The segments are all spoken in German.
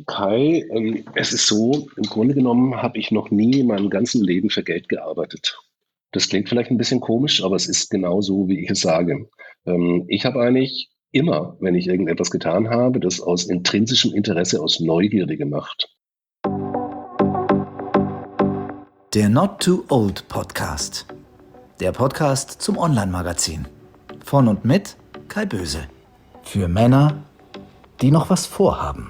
Kai, es ist so, im Grunde genommen habe ich noch nie in meinem ganzen Leben für Geld gearbeitet. Das klingt vielleicht ein bisschen komisch, aber es ist genau so, wie ich es sage. Ich habe eigentlich immer, wenn ich irgendetwas getan habe, das aus intrinsischem Interesse, aus Neugierde gemacht. Der Not Too Old Podcast. Der Podcast zum Online-Magazin. Von und mit Kai Böse. Für Männer, die noch was vorhaben.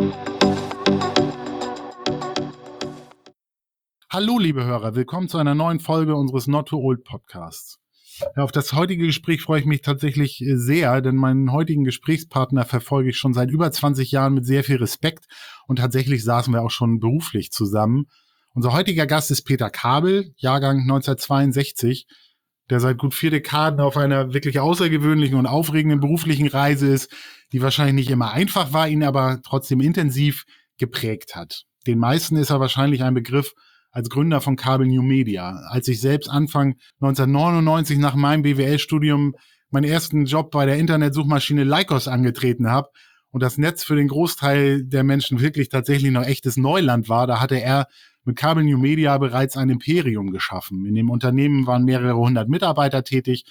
Hallo liebe Hörer, willkommen zu einer neuen Folge unseres Not Too Old Podcasts. Ja, auf das heutige Gespräch freue ich mich tatsächlich sehr, denn meinen heutigen Gesprächspartner verfolge ich schon seit über 20 Jahren mit sehr viel Respekt und tatsächlich saßen wir auch schon beruflich zusammen. Unser heutiger Gast ist Peter Kabel, Jahrgang 1962, der seit gut 4 Dekaden auf einer wirklich außergewöhnlichen und aufregenden beruflichen Reise ist, die wahrscheinlich nicht immer einfach war, ihn aber trotzdem intensiv geprägt hat. Den meisten ist er wahrscheinlich ein Begriff als Gründer von Kabel New Media. Als ich selbst Anfang 1999 nach meinem BWL-Studium meinen ersten Job bei der Internetsuchmaschine Lycos angetreten habe und das Netz für den Großteil der Menschen wirklich tatsächlich noch echtes Neuland war, da hatte er mit Kabel New Media bereits ein Imperium geschaffen. In dem Unternehmen waren mehrere hundert Mitarbeiter tätig.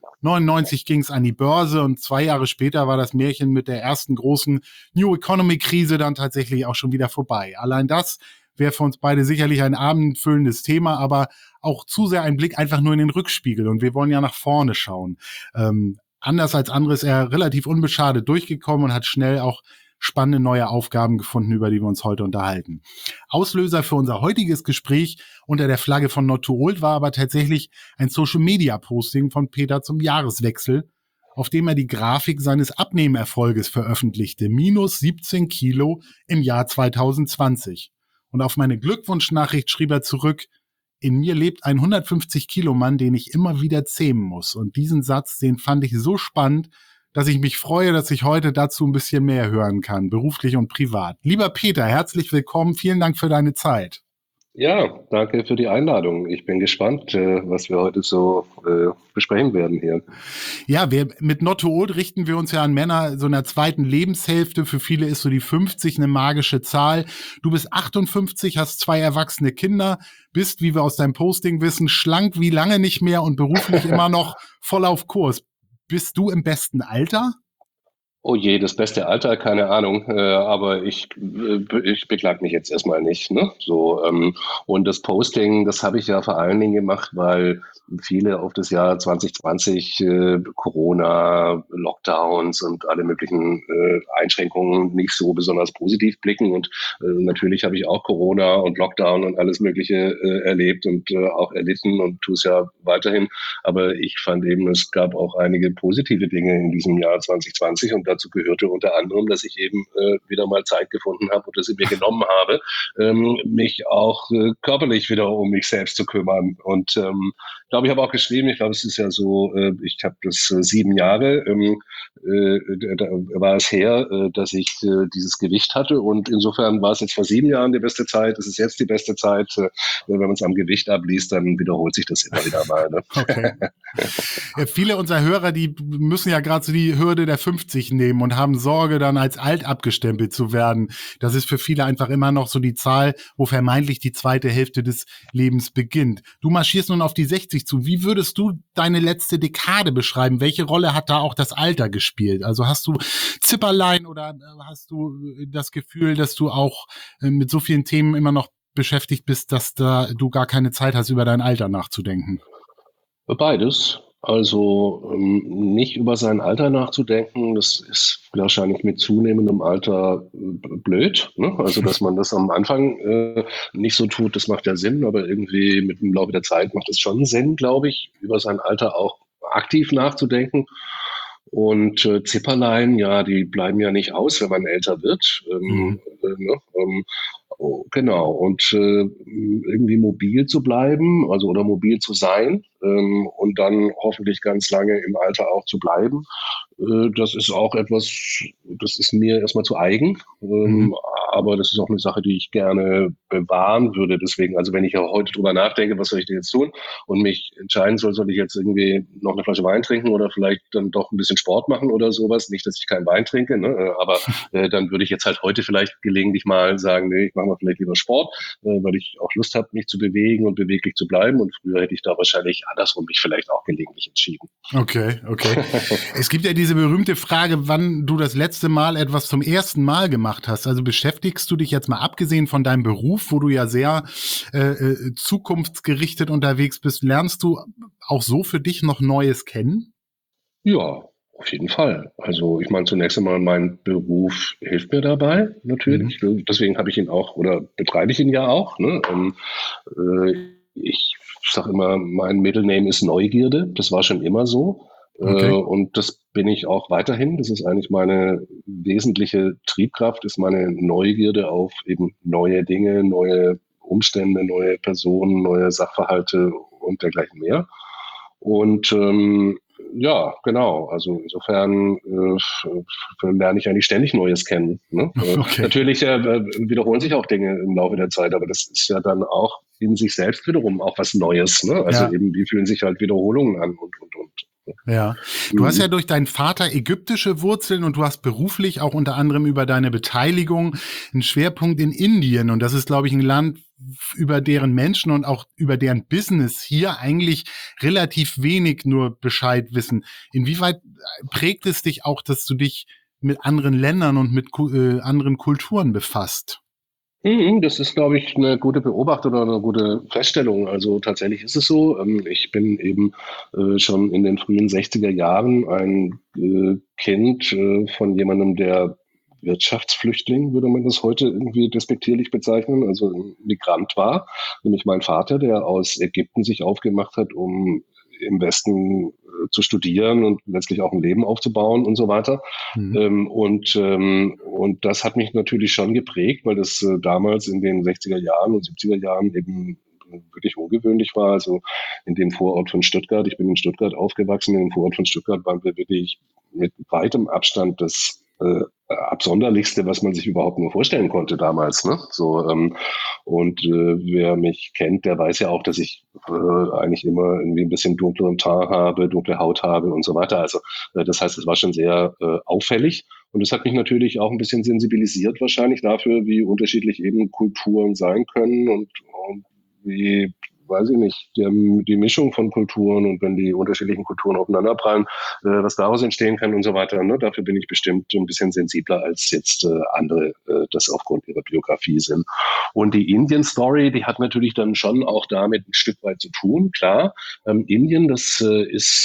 1999 ging es an die Börse und 2 Jahre später war das Märchen mit der ersten großen New Economy-Krise dann tatsächlich auch schon wieder vorbei. Allein das wäre für uns beide sicherlich ein abendfüllendes Thema, aber auch zu sehr ein Blick einfach nur in den Rückspiegel. Und wir wollen ja nach vorne schauen. Anders als andere ist er relativ unbeschadet durchgekommen und hat schnell auch spannende neue Aufgaben gefunden, über die wir uns heute unterhalten. Auslöser für unser heutiges Gespräch unter der Flagge von Not Too Old war aber tatsächlich ein Social-Media-Posting von Peter zum Jahreswechsel, auf dem er die Grafik seines Abnehmerfolges veröffentlichte. Minus 17 Kilo im Jahr 2020. Und auf meine Glückwunschnachricht schrieb er zurück: In mir lebt ein 150-Kilo-Mann, den ich immer wieder zähmen muss. Und diesen Satz, den fand ich so spannend, dass ich mich freue, dass ich heute dazu ein bisschen mehr hören kann, beruflich und privat. Lieber Peter, herzlich willkommen. Vielen Dank für deine Zeit. Ja, danke für die Einladung. Ich bin gespannt, was wir heute so besprechen werden hier. Ja, mit Not Too Old richten wir uns ja an Männer so in der zweiten Lebenshälfte. Für viele ist so die 50 eine magische Zahl. Du bist 58, hast 2 erwachsene Kinder, bist, wie wir aus deinem Posting wissen, schlank wie lange nicht mehr und beruflich immer noch voll auf Kurs. Bist du im besten Alter? Oh je, das beste Alter, keine Ahnung, aber ich beklag mich jetzt erstmal nicht, ne? So, und das Posting, das habe ich ja vor allen Dingen gemacht, weil viele auf das Jahr 2020, Corona, Lockdowns und alle möglichen Einschränkungen nicht so besonders positiv blicken. Und natürlich habe ich auch Corona und Lockdown und alles Mögliche erlebt und auch erlitten und tue es ja weiterhin. Aber ich fand eben, es gab auch einige positive Dinge in diesem Jahr 2020 und dazu gehörte unter anderem, dass ich eben wieder mal Zeit gefunden habe und dass ich mir genommen habe, mich auch körperlich wieder um mich selbst zu kümmern. Und ich glaube, ich habe auch geschrieben, ich glaube, es ist ja so, ich habe das 7 Jahre, da war es her, dass ich dieses Gewicht hatte und insofern war es jetzt vor 7 Jahren die beste Zeit, es ist jetzt die beste Zeit. Wenn man es am Gewicht abliest, dann wiederholt sich das immer wieder mal. Ne? Okay. Ja, viele unserer Hörer, die müssen ja gerade so die Hürde der 50 nehmen und haben Sorge, dann als alt abgestempelt zu werden. Das ist für viele einfach immer noch so die Zahl, wo vermeintlich die zweite Hälfte des Lebens beginnt. Du marschierst nun auf die 60 zu. Wie würdest du deine letzte Dekade beschreiben? Welche Rolle hat da auch das Alter gespielt? Also hast du Zipperlein oder hast du das Gefühl, dass du auch mit so vielen Themen immer noch beschäftigt bist, dass du gar keine Zeit hast, über dein Alter nachzudenken? Beides. Also nicht über sein Alter nachzudenken, das ist wahrscheinlich mit zunehmendem Alter blöd. Ne? Also dass man das am Anfang nicht so tut, das macht ja Sinn, aber irgendwie mit dem Laufe der Zeit macht es schon Sinn, glaube ich, über sein Alter auch aktiv nachzudenken. Und Zipperlein, ja, die bleiben ja nicht aus, wenn man älter wird. Mhm. Ne? Genau. Und irgendwie mobil zu bleiben, also oder mobil zu sein, und dann hoffentlich ganz lange im Alter auch zu bleiben. Das ist auch etwas, das ist mir erstmal zu eigen, Mhm. aber das ist auch eine Sache, die ich gerne bewahren würde. Deswegen, also wenn ich ja heute drüber nachdenke, was soll ich denn jetzt tun und mich entscheiden soll ich jetzt irgendwie noch eine Flasche Wein trinken oder vielleicht dann doch ein bisschen Sport machen oder sowas. Nicht, dass ich keinen Wein trinke, ne? Aber dann würde ich jetzt halt heute vielleicht gelegentlich mal sagen, nee, ich mache mal vielleicht lieber Sport, weil ich auch Lust habe, mich zu bewegen und beweglich zu bleiben. Und früher hätte ich da wahrscheinlich andersrum mich vielleicht auch gelegentlich entschieden. Okay, okay. Es gibt ja diese berühmte Frage, wann du das letzte Mal etwas zum ersten Mal gemacht hast. Also beschäftigst du dich jetzt mal abgesehen von deinem Beruf, wo du ja sehr zukunftsgerichtet unterwegs bist, lernst du auch so für dich noch Neues kennen? Ja, auf jeden Fall. Also ich meine, zunächst einmal mein Beruf hilft mir dabei, Mhm. natürlich. Deswegen habe ich ihn auch oder betreibe ich ihn ja auch. Ne? Ich sage immer, mein Middle Name ist Neugierde. Das war schon immer so. Okay. Und das bin ich auch weiterhin. Das ist eigentlich meine wesentliche Triebkraft, ist meine Neugierde auf eben neue Dinge, neue Umstände, neue Personen, neue Sachverhalte und dergleichen mehr. Und ja, genau. Also insofern lerne ich eigentlich ständig Neues kennen. Ne? Okay. Natürlich wiederholen sich auch Dinge im Laufe der Zeit, aber das ist ja dann auch in sich selbst wiederum auch was Neues. Ne? Also Ja. eben, wie fühlen sich halt Wiederholungen an und. Ja, du hast ja Mhm. durch deinen Vater ägyptische Wurzeln und du hast beruflich auch unter anderem über deine Beteiligung einen Schwerpunkt in Indien. Und das ist, glaube ich, ein Land, über deren Menschen und auch über deren Business hier eigentlich relativ wenig nur Bescheid wissen. Inwieweit prägt es dich auch, dass du dich mit anderen Ländern und mit anderen Kulturen befasst? Das ist, glaube ich, eine gute Beobachtung oder eine gute Feststellung. Also tatsächlich ist es so. Ich bin eben schon in den frühen 60er Jahren ein Kind von jemandem, der Wirtschaftsflüchtling, würde man das heute irgendwie despektierlich bezeichnen, also ein Migrant war, nämlich mein Vater, der aus Ägypten sich aufgemacht hat, um im Westen zu studieren und letztlich auch ein Leben aufzubauen und so weiter. Mhm. Und das hat mich natürlich schon geprägt, weil das damals in den 60er Jahren und 70er Jahren eben wirklich ungewöhnlich war. Also in dem Vorort von Stuttgart, ich bin in Stuttgart aufgewachsen, in dem Vorort von Stuttgart waren wir wirklich mit weitem Abstand das Absonderlichste, was man sich überhaupt nur vorstellen konnte damals. Ne? So, und wer mich kennt, der weiß ja auch, dass ich eigentlich immer irgendwie ein bisschen dunkleren Teint habe, dunkle Haut habe und so weiter. Also das heißt, es war schon sehr auffällig. Und es hat mich natürlich auch ein bisschen sensibilisiert wahrscheinlich dafür, wie unterschiedlich eben Kulturen sein können und wie, weiß ich nicht, die Mischung von Kulturen und wenn die unterschiedlichen Kulturen aufeinanderprallen, was daraus entstehen kann und so weiter. Ne? Dafür bin ich bestimmt ein bisschen sensibler als jetzt andere das aufgrund ihrer Biografie sind. Und die Indien-Story, die hat natürlich dann schon auch damit ein Stück weit zu tun, klar. Indien, das ist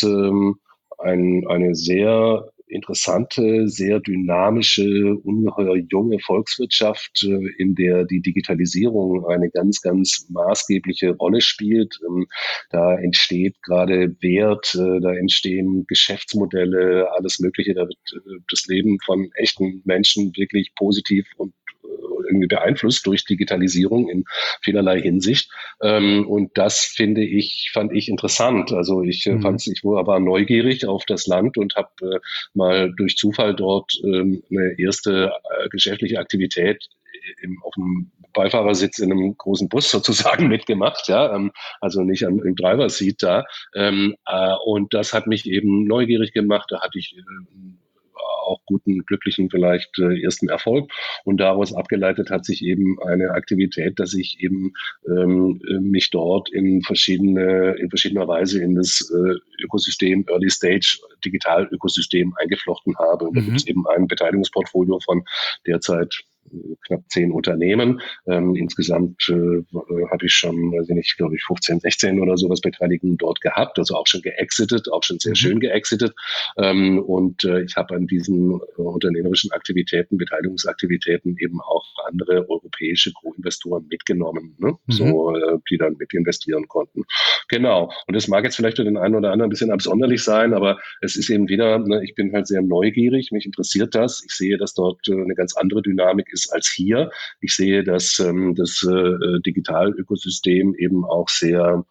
eine sehr interessante, sehr dynamische, ungeheuer junge Volkswirtschaft, in der die Digitalisierung eine ganz, ganz maßgebliche Rolle spielt. Da entsteht gerade Wert, da entstehen Geschäftsmodelle, alles Mögliche. Da wird das Leben von echten Menschen wirklich positiv und irgendwie beeinflusst durch Digitalisierung in vielerlei Hinsicht. Und das fand ich interessant. Also Mhm. ich war neugierig auf das Land und habe mal durch Zufall dort eine erste geschäftliche Aktivität auf dem Beifahrersitz in einem großen Bus sozusagen mitgemacht, ja, also nicht im Driver-Seat da. Und das hat mich eben neugierig gemacht. Da hatte ich auch guten, glücklichen vielleicht ersten Erfolg. Und daraus abgeleitet hat sich eben eine Aktivität, dass ich eben mich dort in verschiedener Weise in das Ökosystem, Early Stage Digital-Ökosystem eingeflochten habe. Und da gibt es Mhm. eben ein Beteiligungsportfolio von derzeit knapp 10 Unternehmen. Insgesamt habe ich schon, weiß ich nicht, glaube ich, 15, 16 oder sowas Beteiligungen dort gehabt, also auch schon geexitet, auch schon sehr Mhm. schön geexitet. Und ich habe an diesen unternehmerischen Aktivitäten, Beteiligungsaktivitäten eben auch andere europäische Co-Investoren mitgenommen, ne? Mhm. So, die dann mit investieren konnten. Genau. Und das mag jetzt vielleicht für den einen oder anderen ein bisschen absonderlich sein, aber es ist eben wieder, ne, ich bin halt sehr neugierig, mich interessiert das. Ich sehe, dass dort eine ganz andere Dynamik ist als hier. Ich sehe, dass das Digitalökosystem eben auch sehr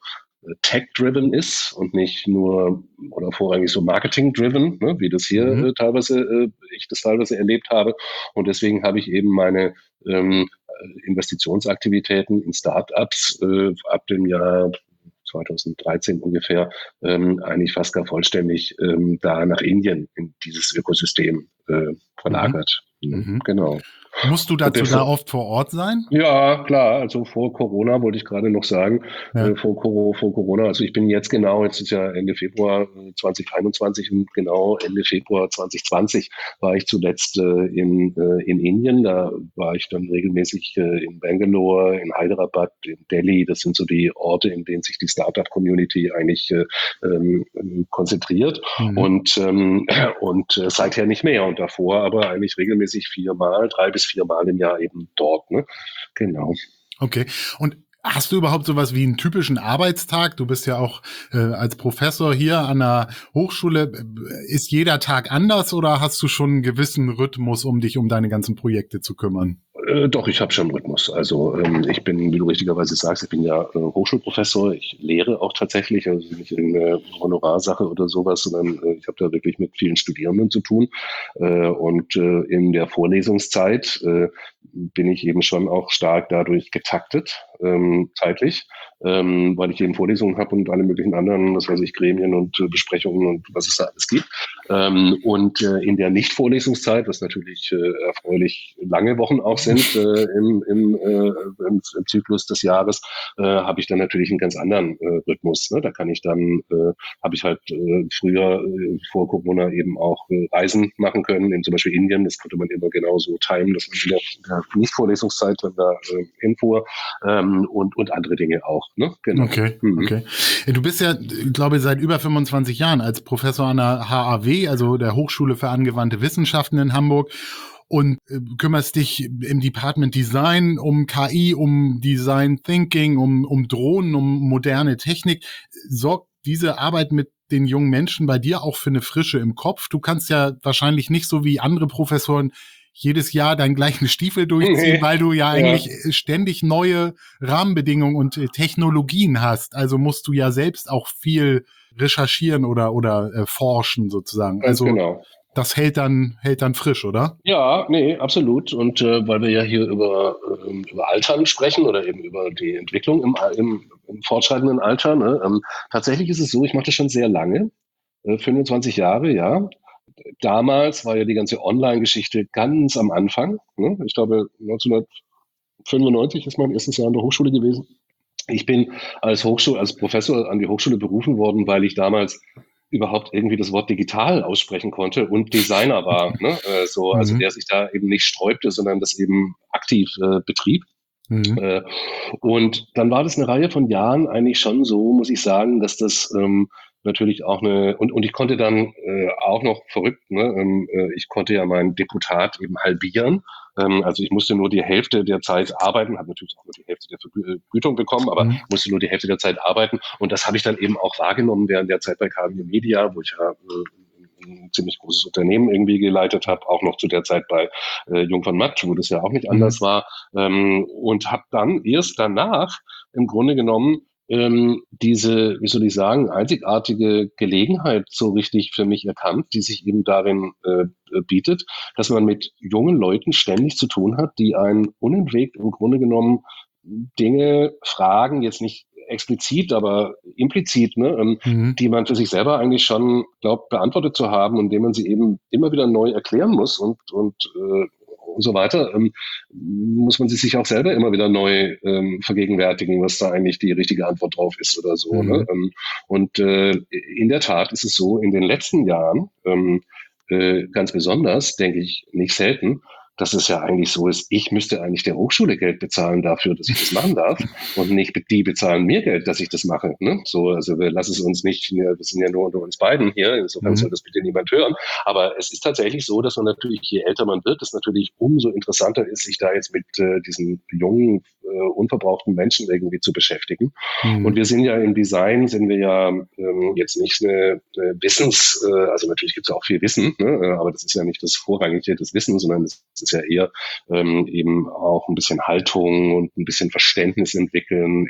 tech-driven ist und nicht nur oder vorrangig so marketing-driven, ne, wie das hier ich das teilweise erlebt habe. Und deswegen habe ich eben meine Investitionsaktivitäten in Startups ab dem Jahr 2013 ungefähr eigentlich fast gar vollständig da nach Indien in dieses Ökosystem verlagert. Mhm. Genau. Musst du dazu da oft vor Ort sein? Ja, klar. Also vor Corona wollte ich gerade noch sagen, vor Corona. Also ich bin jetzt ist ja Ende Februar 2021 und genau Ende Februar 2020 war ich zuletzt in Indien. Da war ich dann regelmäßig in Bangalore, in Hyderabad, in Delhi. Das sind so die Orte, in denen sich die Startup-Community eigentlich konzentriert. Und seither nicht mehr. Und davor aber eigentlich regelmäßig 3 bis 4 Mal im Jahr eben dort. Ne? Genau. Okay. Und hast du überhaupt sowas wie einen typischen Arbeitstag? Du bist ja auch als Professor hier an der Hochschule. Ist jeder Tag anders oder hast du schon einen gewissen Rhythmus, um dich um deine ganzen Projekte zu kümmern? Doch, ich habe schon Rhythmus. Also ich bin, wie du richtigerweise sagst, ich bin ja Hochschulprofessor. Ich lehre auch tatsächlich, also nicht irgendeine Honorarsache oder sowas, sondern ich habe da wirklich mit vielen Studierenden zu tun. Und in der Vorlesungszeit bin ich eben schon auch stark dadurch getaktet, zeitlich, weil ich eben Vorlesungen habe und alle möglichen anderen, das weiß ich, Gremien und Besprechungen und was es da alles gibt. Und in der Nicht-Vorlesungszeit, was natürlich erfreulich lange Wochen auch sind im Zyklus des Jahres, habe ich dann natürlich einen ganz anderen Rhythmus. Ne? Da kann ich dann, habe ich halt früher vor Corona eben auch Reisen machen können, in zum Beispiel Indien. Das konnte man immer genauso timen, dass man in der Nicht-Vorlesungszeit dann da hinfuhr und andere Dinge auch. Ne? Genau. Okay. Du bist ja, glaube ich, seit über 25 Jahren als Professor an der HAW, also der Hochschule für angewandte Wissenschaften in Hamburg, und kümmerst dich im Department Design um KI, um Design Thinking, um Drohnen, um moderne Technik. Sorgt diese Arbeit mit den jungen Menschen bei dir auch für eine Frische im Kopf? Du kannst ja wahrscheinlich nicht so wie andere Professoren jedes Jahr deinen gleichen Stiefel durchziehen, weil du ja eigentlich ständig neue Rahmenbedingungen und Technologien hast. Also musst du ja selbst auch viel recherchieren oder forschen sozusagen. Ganz also genau. Das hält dann frisch, oder? Ja, nee, absolut. Und weil wir ja hier über Altern sprechen oder eben über die Entwicklung im fortschreitenden Alter, ne? Tatsächlich ist es so, ich mache das schon sehr lange, 25 Jahre, ja. Damals war ja die ganze Online-Geschichte ganz am Anfang. Ne? Ich glaube, 1995 ist mein erstes Jahr an der Hochschule gewesen. Ich bin als Professor an die Hochschule berufen worden, weil ich damals überhaupt irgendwie das Wort digital aussprechen konnte und Designer war. Ne? Also der sich da eben nicht sträubte, sondern das eben aktiv betrieb. Und dann war das eine Reihe von Jahren eigentlich schon so, muss ich sagen, dass das natürlich auch und ich konnte dann auch noch verrückt, ne? Ich konnte ja mein Deputat eben halbieren. Also ich musste nur die Hälfte der Zeit arbeiten, habe natürlich auch nur die Hälfte der Vergütung bekommen, aber musste nur die Hälfte der Zeit arbeiten. Und das habe ich dann eben auch wahrgenommen während der Zeit bei KW Media, wo ich ja ein ziemlich großes Unternehmen irgendwie geleitet habe, auch noch zu der Zeit bei Jung von Matt, wo das ja auch nicht anders war, und habe dann erst danach im Grunde genommen diese, wie soll ich sagen, einzigartige Gelegenheit so richtig für mich erkannt, die sich eben darin bietet, dass man mit jungen Leuten ständig zu tun hat, die einen unentwegt im Grunde genommen Dinge fragen, jetzt nicht explizit, aber implizit, ne, die man für sich selber eigentlich schon glaubt, beantwortet zu haben und dem man sie eben immer wieder neu erklären muss und so weiter, muss man sich auch selber immer wieder neu vergegenwärtigen, was da eigentlich die richtige Antwort drauf ist oder so. Ne? Und in der Tat ist es so, in den letzten Jahren, ganz besonders, denke ich, nicht selten, dass es ja eigentlich so ist, ich müsste eigentlich der Hochschule Geld bezahlen dafür, dass ich das machen darf und nicht die bezahlen mir Geld, dass ich das mache. Ne? So, also wir lassen es uns nicht, wir sind ja nur unter uns beiden hier, insofern soll das bitte niemand hören. Aber es ist tatsächlich so, dass man natürlich, je älter man wird, es natürlich umso interessanter ist, sich da jetzt mit diesen jungen, unverbrauchten Menschen irgendwie zu beschäftigen. Und wir sind ja im Design, sind wir ja jetzt nicht eine also natürlich gibt es ja auch viel Wissen, ne? Aber das ist ja nicht das Vorrangige des Wissens, sondern das ist ja eher eben auch ein bisschen Haltung und ein bisschen Verständnis entwickeln,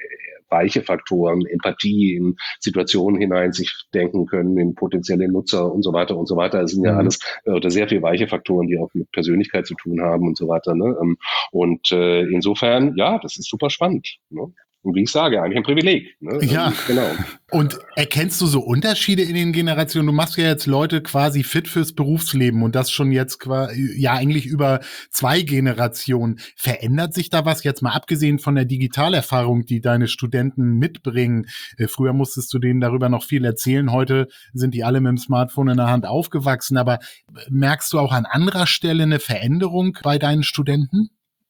weiche Faktoren, Empathie, in Situationen hinein sich denken können, in potenzielle Nutzer und so weiter und so weiter. Das sind ja alles oder sehr viel weiche Faktoren, die auch mit Persönlichkeit zu tun haben und so weiter. Ne? Und insofern, ja, das ist super spannend. Ne? Und wie ich sage, eigentlich ein Privileg. Ne? Ja, Genau. und erkennst du so Unterschiede in den Generationen? Du machst ja jetzt Leute quasi fit fürs Berufsleben und das schon jetzt ja eigentlich über 2 Generationen. Verändert sich da was, jetzt mal abgesehen von der Digitalerfahrung, die deine Studenten mitbringen? Früher musstest du denen darüber noch viel erzählen, heute sind die alle mit dem Smartphone in der Hand aufgewachsen, aber merkst du auch an anderer Stelle eine Veränderung bei deinen Studenten?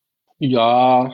Ja,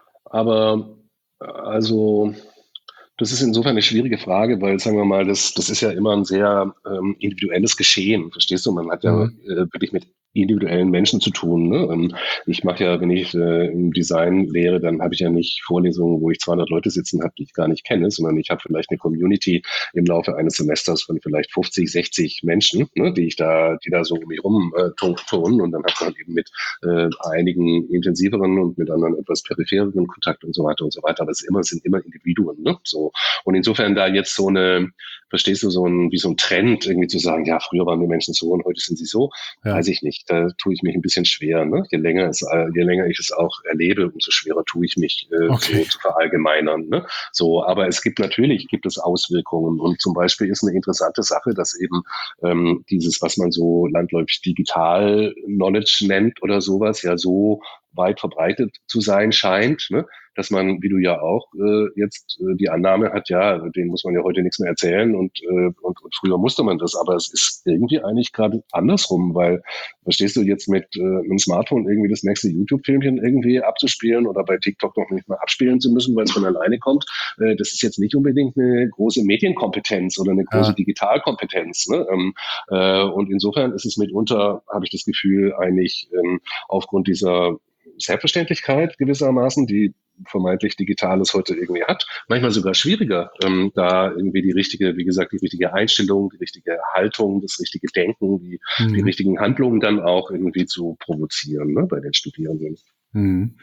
aber also das ist insofern eine schwierige Frage, weil, sagen wir mal, das ist ja immer ein sehr individuelles Geschehen. Verstehst du? Man hat ja Mhm. wirklich mit individuellen Menschen zu tun. Ne? Ich mache ja, wenn ich im Design lehre, dann habe ich ja nicht Vorlesungen, wo ich 200 Leute sitzen habe, die ich gar nicht kenne, sondern ich habe vielleicht eine Community im Laufe eines Semesters von vielleicht 50, 60 Menschen, ne, die da so um mich rum turnen, und dann hat man eben mit einigen intensiveren und mit anderen etwas periphereren Kontakt und so weiter und so weiter. Aber sind immer Individuen. Ne? So. Und insofern da jetzt so eine, verstehst du, wie so ein Trend irgendwie zu sagen, ja, früher waren die Menschen so und heute sind sie so, Ja. weiß ich nicht. Da tue ich mich ein bisschen schwer. Ne? Je länger ich es auch erlebe, umso schwerer tue ich mich, Okay. so zu verallgemeinern. Ne? So, aber gibt es Auswirkungen. Und zum Beispiel ist eine interessante Sache, dass eben dieses, was man so landläufig Digital Knowledge nennt oder sowas, ja so weit verbreitet zu sein scheint, ne? Dass man, wie du ja auch jetzt die Annahme hat, ja, denen muss man ja heute nichts mehr erzählen und früher musste man das, aber es ist irgendwie eigentlich gerade andersrum, weil verstehst du, jetzt mit einem Smartphone irgendwie das nächste YouTube-Filmchen irgendwie abzuspielen oder bei TikTok noch nicht mal abspielen zu müssen, weil es von alleine kommt, das ist jetzt nicht unbedingt eine große Medienkompetenz oder eine große Ja. Digitalkompetenz. Ne? Und insofern ist es mitunter, habe ich das Gefühl, eigentlich aufgrund dieser Selbstverständlichkeit gewissermaßen, die vermeintlich Digitales heute irgendwie hat, manchmal sogar schwieriger, da irgendwie die richtige Einstellung, die richtige Haltung, das richtige Denken, die Mhm. richtigen Handlungen dann auch irgendwie zu provozieren, ne, bei den Studierenden. Mhm.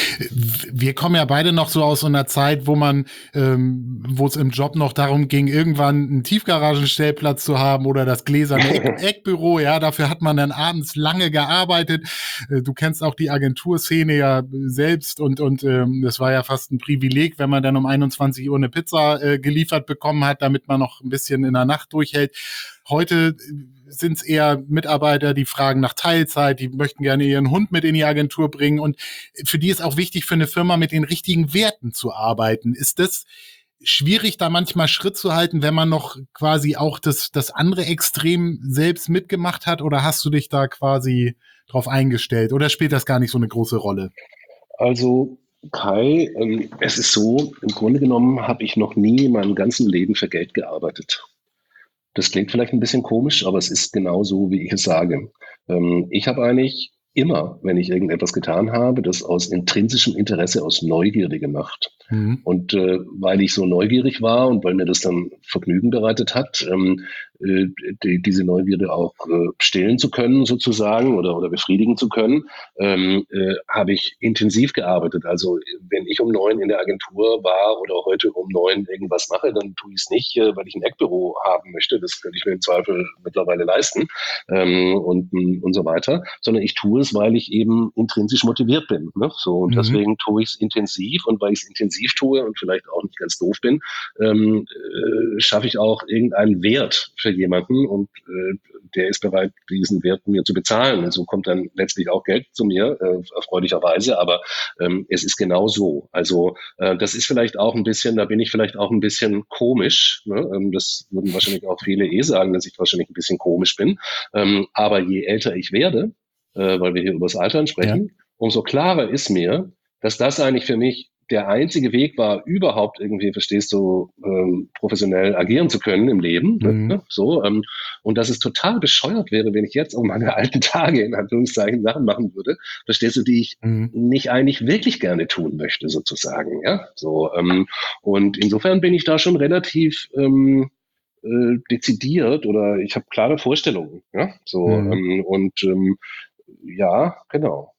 Wir kommen ja beide noch so aus so einer Zeit, wo es im Job noch darum ging, irgendwann einen Tiefgaragenstellplatz zu haben oder das gläserne Eckbüro. Ja, dafür hat man dann abends lange gearbeitet. Du kennst auch die Agenturszene ja selbst und das war ja fast ein Privileg, wenn man dann um 21 Uhr eine Pizza geliefert bekommen hat, damit man noch ein bisschen in der Nacht durchhält. Heute sind es eher Mitarbeiter, die fragen nach Teilzeit, die möchten gerne ihren Hund mit in die Agentur bringen und für die ist auch wichtig, für eine Firma mit den richtigen Werten zu arbeiten. Ist das schwierig, da manchmal Schritt zu halten, wenn man noch quasi auch das andere Extrem selbst mitgemacht hat, oder hast du dich da quasi drauf eingestellt oder spielt das gar nicht so eine große Rolle? Also Kai, es ist so, im Grunde genommen habe ich noch nie in meinem ganzen Leben für Geld gearbeitet. Das klingt vielleicht ein bisschen komisch, aber es ist genau so, wie ich es sage. Ich habe eigentlich immer, wenn ich irgendetwas getan habe, das aus intrinsischem Interesse, aus Neugierde gemacht. Mhm. Und weil ich so neugierig war und weil mir das dann Vergnügen bereitet hat, äh, diese Neugierde auch stillen zu können sozusagen oder befriedigen zu können, habe ich intensiv gearbeitet. Also wenn ich um 9 in der Agentur war oder heute um 9 irgendwas mache, dann tue ich es nicht, weil ich ein Eckbüro haben möchte. Das könnte ich mir im Zweifel mittlerweile leisten und so weiter, sondern ich tue es, weil ich eben intrinsisch motiviert bin. Ne? So, und Mhm. deswegen tue ich es intensiv, und weil ich es intensiv tue und vielleicht auch nicht ganz doof bin, schaffe ich auch irgendeinen Wert für jemanden, und der ist bereit, diesen Wert mir zu bezahlen. Und so kommt dann letztlich auch Geld zu mir, erfreulicherweise, aber es ist genau so. Also das ist vielleicht auch ein bisschen, da bin ich vielleicht auch ein bisschen komisch. Ne? Das würden wahrscheinlich auch viele sagen, dass ich wahrscheinlich ein bisschen komisch bin. Aber je älter ich werde, weil wir hier über das Altern Ja. sprechen, umso klarer ist mir, dass das eigentlich für mich der einzige Weg war, überhaupt irgendwie, verstehst du, professionell agieren zu können im Leben. Mhm. Ne? So, und dass es total bescheuert wäre, wenn ich jetzt um meine alten Tage in Anführungszeichen Sachen machen würde, verstehst du, die ich Mhm. nicht eigentlich wirklich gerne tun möchte, sozusagen. Ja, so, und insofern bin ich da schon relativ dezidiert, oder ich habe klare Vorstellungen. Ja, so Mhm. ja, genau.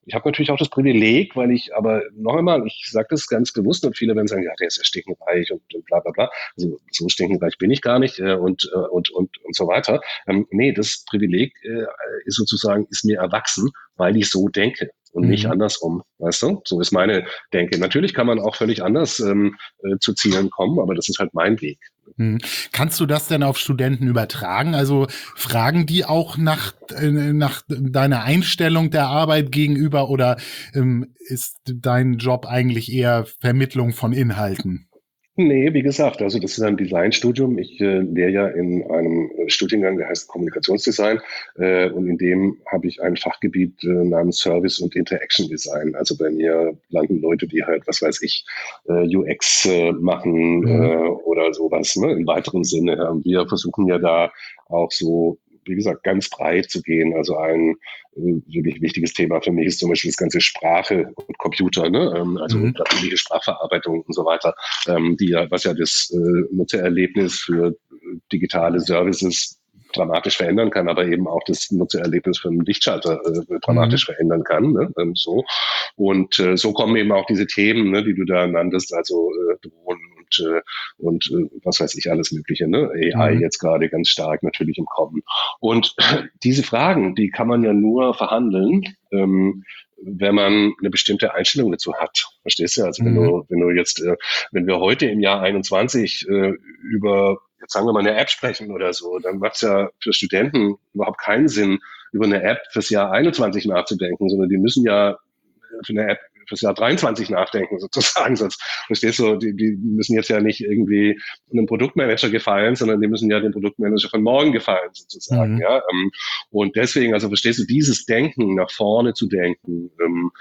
Ich habe natürlich auch das Privileg, weil ich, aber noch einmal, ich sage das ganz bewusst und viele werden sagen, ja, der ist ja stinkreich und bla bla bla. Also so stinkreich bin ich gar nicht und so weiter. Nee, das Privileg ist sozusagen, ist mir erwachsen, weil ich so denke und nicht andersrum, weißt du? So ist meine Denke. Natürlich kann man auch völlig anders zu Zielen kommen, aber das ist halt mein Weg. Kannst du das denn auf Studenten übertragen? Also fragen die auch nach deiner Einstellung der Arbeit gegenüber oder ist dein Job eigentlich eher Vermittlung von Inhalten? Nee, wie gesagt, also das ist ein Designstudium. Ich lehre ja in einem Studiengang, der heißt Kommunikationsdesign, und in dem habe ich ein Fachgebiet namens Service und Interaction Design. Also bei mir landen Leute, die halt, was weiß ich, UX machen oder sowas, ne, im weiteren Sinne. Wir versuchen ja da auch so, wie gesagt, ganz breit zu gehen. Also ein wirklich wichtiges Thema für mich ist zum Beispiel das ganze Sprache und Computer, ne? Also natürliche Sprachverarbeitung und so weiter, die ja, was ja das Nutzererlebnis für digitale Services dramatisch verändern kann, aber eben auch das Nutzererlebnis für einen Lichtschalter dramatisch verändern kann. Ne? So. Und so kommen eben auch diese Themen, ne, die du da nanntest, also Drohnen und was weiß ich, alles Mögliche. Ne? AI jetzt gerade ganz stark natürlich im Kommen. Und diese Fragen, die kann man ja nur verhandeln, wenn man eine bestimmte Einstellung dazu hat. Verstehst du? Also wenn du jetzt, wenn wir heute im Jahr 21 über, jetzt sagen wir mal, eine App sprechen oder so, dann macht es ja für Studenten überhaupt keinen Sinn, über eine App fürs Jahr 21 nachzudenken, sondern die müssen ja für eine App fürs Jahr 23 nachdenken, sozusagen. Sonst, verstehst du, die müssen jetzt ja nicht irgendwie einem Produktmanager gefallen, sondern die müssen ja dem Produktmanager von morgen gefallen, sozusagen. Ja? Und deswegen, also verstehst du, dieses Denken, nach vorne zu denken,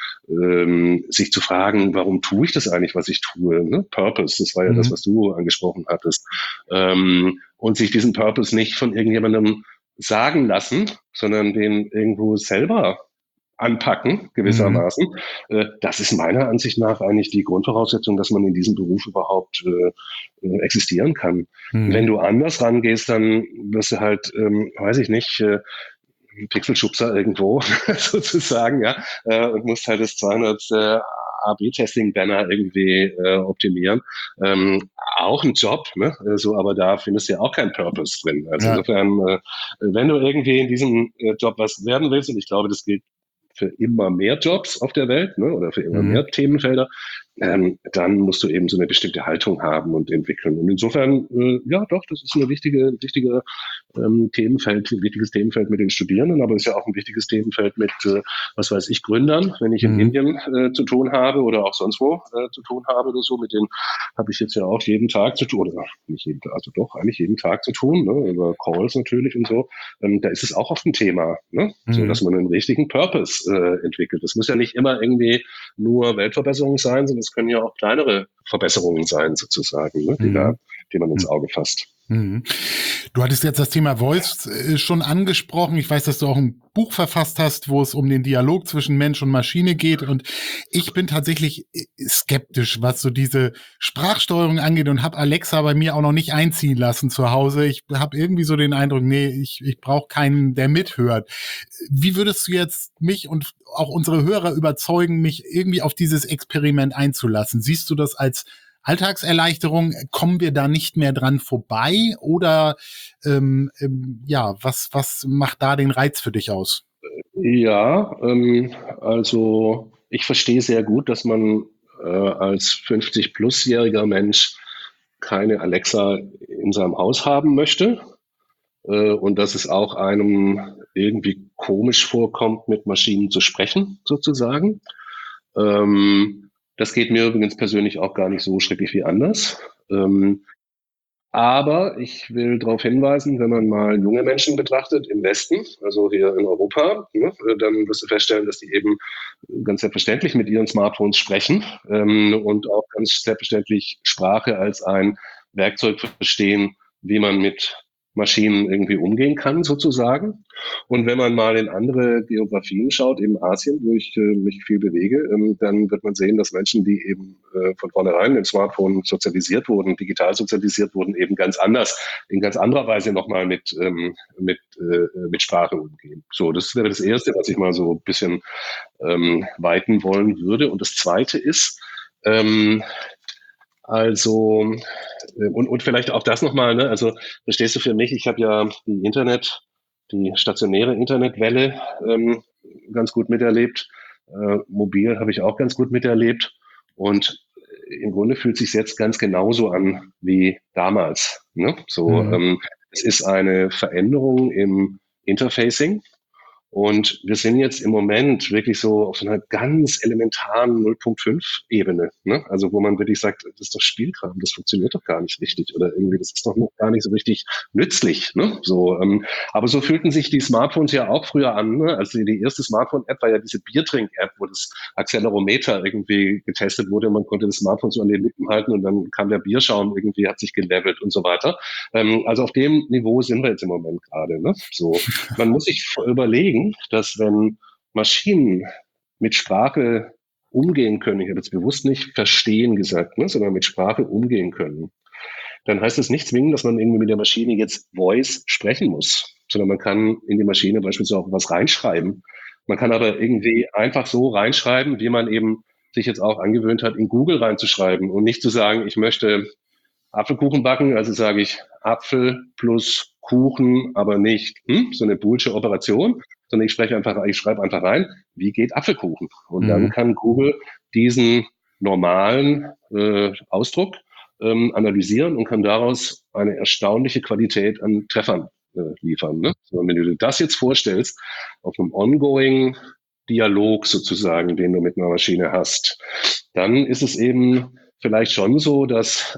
sich zu fragen, warum tue ich das eigentlich, was ich tue? Ne? Purpose, das war ja das, was du angesprochen hattest. Und sich diesen Purpose nicht von irgendjemandem sagen lassen, sondern den irgendwo selber anpacken, gewissermaßen. Das ist meiner Ansicht nach eigentlich die Grundvoraussetzung, dass man in diesem Beruf überhaupt existieren kann. Wenn du anders rangehst, dann wirst du halt, weiß ich nicht, Pixelschubser irgendwo sozusagen, ja, und musst halt das 200 AB-Testing-Banner irgendwie optimieren. Auch ein Job, ne? So, aber da findest du ja auch keinen Purpose drin. Also insofern, wenn du irgendwie in diesem Job was werden willst, und ich glaube, das gilt für immer mehr Jobs auf der Welt, ne, oder für immer mehr Themenfelder, dann musst du eben so eine bestimmte Haltung haben und entwickeln. Und insofern, ja, doch, das ist ein wichtiges Themenfeld mit den Studierenden, aber es ist ja auch ein wichtiges Themenfeld mit, was weiß ich, Gründern, wenn ich in Indien zu tun habe oder auch sonst wo zu tun habe oder so, mit denen habe ich jetzt ja auch jeden Tag zu tun, oder nicht jeden Tag, also doch, eigentlich jeden Tag zu tun, ne, über Calls natürlich und so. Da ist es auch oft ein Thema, ne, so dass man einen richtigen Purpose entwickelt. Das muss ja nicht immer irgendwie nur Weltverbesserung sein, sondern es können ja auch kleinere Verbesserungen sein, sozusagen, ne, die man ins Auge fasst. Du hattest jetzt das Thema Voice schon angesprochen. Ich weiß, dass du auch ein Buch verfasst hast, wo es um den Dialog zwischen Mensch und Maschine geht. Und ich bin tatsächlich skeptisch, was so diese Sprachsteuerung angeht und habe Alexa bei mir auch noch nicht einziehen lassen zu Hause. Ich habe irgendwie so den Eindruck, nee, ich brauche keinen, der mithört. Wie würdest du jetzt mich und auch unsere Hörer überzeugen, mich irgendwie auf dieses Experiment einzulassen? Siehst du das als Alltagserleichterung, kommen wir da nicht mehr dran vorbei oder ja, was macht da den Reiz für dich aus? Ja, also ich verstehe sehr gut, dass man als 50-plus-jähriger Mensch keine Alexa in seinem Haus haben möchte und dass es auch einem irgendwie komisch vorkommt, mit Maschinen zu sprechen, sozusagen. Das geht mir übrigens persönlich auch gar nicht so schrecklich wie anders. Aber ich will darauf hinweisen, wenn man mal junge Menschen betrachtet im Westen, also hier in Europa, ne, dann wirst du feststellen, dass die eben ganz selbstverständlich mit ihren Smartphones sprechen und auch ganz selbstverständlich Sprache als ein Werkzeug verstehen, wie man mit Maschinen irgendwie umgehen kann, sozusagen. Und wenn man mal in andere Geografien schaut, eben Asien, wo ich mich viel bewege, dann wird man sehen, dass Menschen, die eben von vornherein im Smartphone sozialisiert wurden, digital sozialisiert wurden, eben ganz anders, in ganz anderer Weise nochmal mit Sprache umgehen. So, das wäre das Erste, was ich mal so ein bisschen weiten wollen würde. Und das Zweite ist, also, und vielleicht auch das nochmal, ne? Also, verstehst du, für mich, ich habe ja die stationäre Internetwelle ganz gut miterlebt. Mobil habe ich auch ganz gut miterlebt. Und im Grunde fühlt es sich jetzt ganz genauso an wie damals. Ne? So, es ist eine Veränderung im Interfacing. Und wir sind jetzt im Moment wirklich so auf so einer ganz elementaren 0.5-Ebene, ne? Also wo man wirklich sagt, das ist doch Spielkram, das funktioniert doch gar nicht richtig oder irgendwie, das ist doch noch gar nicht so richtig nützlich, ne? So, aber so fühlten sich die Smartphones ja auch früher an, ne? Also die erste Smartphone-App war ja diese Biertrink-App, wo das Accelerometer irgendwie getestet wurde. Man konnte das Smartphone so an den Lippen halten und dann kam der Bierschaum irgendwie, hat sich gelevelt und so weiter. Also auf dem Niveau sind wir jetzt im Moment gerade, ne? So, man muss sich überlegen, dass wenn Maschinen mit Sprache umgehen können, ich habe jetzt bewusst nicht verstehen gesagt, ne, sondern mit Sprache umgehen können, dann heißt das nicht zwingend, dass man irgendwie mit der Maschine jetzt Voice sprechen muss, sondern man kann in die Maschine beispielsweise auch was reinschreiben. Man kann aber irgendwie einfach so reinschreiben, wie man eben sich jetzt auch angewöhnt hat, in Google reinzuschreiben und nicht zu sagen, ich möchte Apfelkuchen backen, also sage ich Apfel plus Kuchen, aber nicht so eine boolsche Operation, sondern ich schreibe einfach rein, wie geht Apfelkuchen? Und dann kann Google diesen normalen Ausdruck analysieren und kann daraus eine erstaunliche Qualität an Treffern liefern. Ne? So, wenn du dir das jetzt vorstellst, auf einem ongoing Dialog sozusagen, den du mit einer Maschine hast, dann ist es eben vielleicht schon so, dass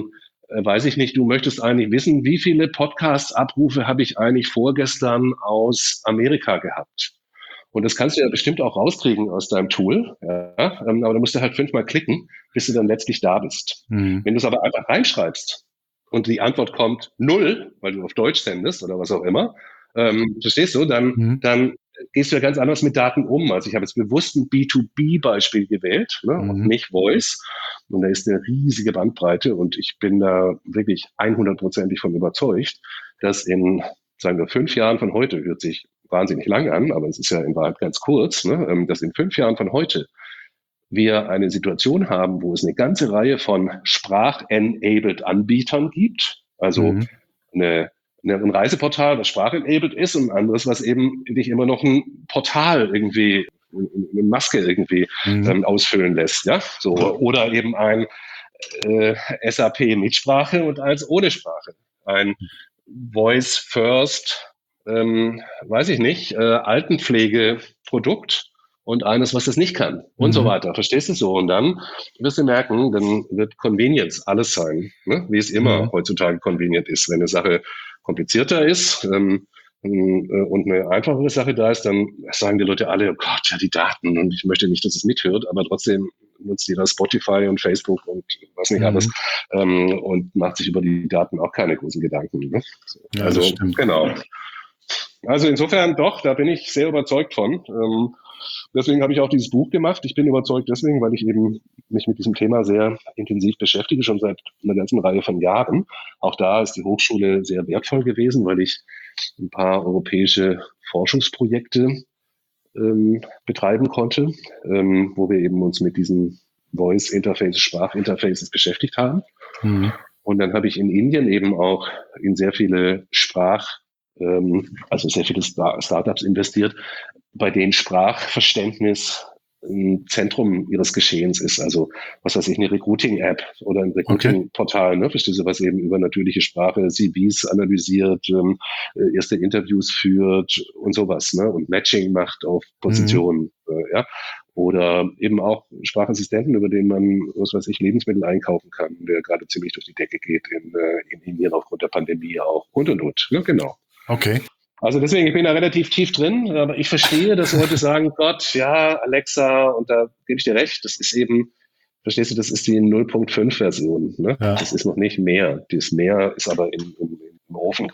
weiß ich nicht, du möchtest eigentlich wissen, wie viele Podcast-Abrufe habe ich eigentlich vorgestern aus Amerika gehabt? Und das kannst du ja bestimmt auch rauskriegen aus deinem Tool, ja, aber da musst du halt 5-mal klicken, bis du dann letztlich da bist. Wenn du es aber einfach reinschreibst und die Antwort kommt 0, weil du auf Deutsch sendest oder was auch immer, verstehst du, dann gehst du ja ganz anders mit Daten um. Also ich habe jetzt bewusst ein B2B-Beispiel gewählt, ne, und nicht Voice. Und da ist eine riesige Bandbreite und ich bin da wirklich 100%ig von überzeugt, dass in, sagen wir, 5 Jahren von heute, hört sich wahnsinnig lang an, aber es ist ja in Wahrheit ganz kurz, ne, dass in 5 Jahren von heute wir eine Situation haben, wo es eine ganze Reihe von sprach-enabled Anbietern gibt, also ein Reiseportal, das sprach-enabled ist und ein anderes, was eben dich immer noch ein Portal irgendwie, eine Maske irgendwie ausfüllen lässt, ja, so, oder eben ein SAP mit Sprache und eins ohne Sprache, ein Voice First, weiß ich nicht, Altenpflegeprodukt und eines, was das nicht kann und so weiter. Verstehst du so? Und dann wirst du merken, dann wird Convenience alles sein, ne? Wie es immer heutzutage convenient ist. Wenn eine Sache komplizierter ist und eine einfachere Sache da ist, dann sagen die Leute alle, oh Gott, ja, die Daten und ich möchte nicht, dass es mithört, aber trotzdem nutzt jeder Spotify und Facebook und was nicht alles und macht sich über die Daten auch keine großen Gedanken. Ne? So, Ja, also, das stimmt. genau. Also insofern doch, da bin ich sehr überzeugt von. Deswegen habe ich auch dieses Buch gemacht. Ich bin überzeugt deswegen, weil ich eben mich mit diesem Thema sehr intensiv beschäftige, schon seit einer ganzen Reihe von Jahren. Auch da ist die Hochschule sehr wertvoll gewesen, weil ich ein paar europäische Forschungsprojekte betreiben konnte, wo wir eben uns mit diesen Voice-Interfaces, Sprachinterfaces beschäftigt haben. Und dann habe ich in Indien eben auch in sehr viele also sehr viele Startups investiert, bei denen Sprachverständnis ein Zentrum ihres Geschehens ist. Also, was weiß ich, eine Recruiting-App oder ein Recruiting-Portal, ne? Verstehst du, was eben über natürliche Sprache CVs analysiert, erste Interviews führt und sowas, ne? Und Matching macht auf Positionen, ja. Oder eben auch Sprachassistenten, über den man, was weiß ich, Lebensmittel einkaufen kann, der gerade ziemlich durch die Decke geht in Indien aufgrund der Pandemie auch und. Ne? Genau. Okay. Also deswegen, ich bin da relativ tief drin, aber ich verstehe, dass Leute sagen, Gott, ja, Alexa, und da gebe ich dir recht, das ist eben, verstehst du, das ist die 0.5-Version. Ne? Ja. Das ist noch nicht mehr. Das Mehr ist aber im Ofen gerade.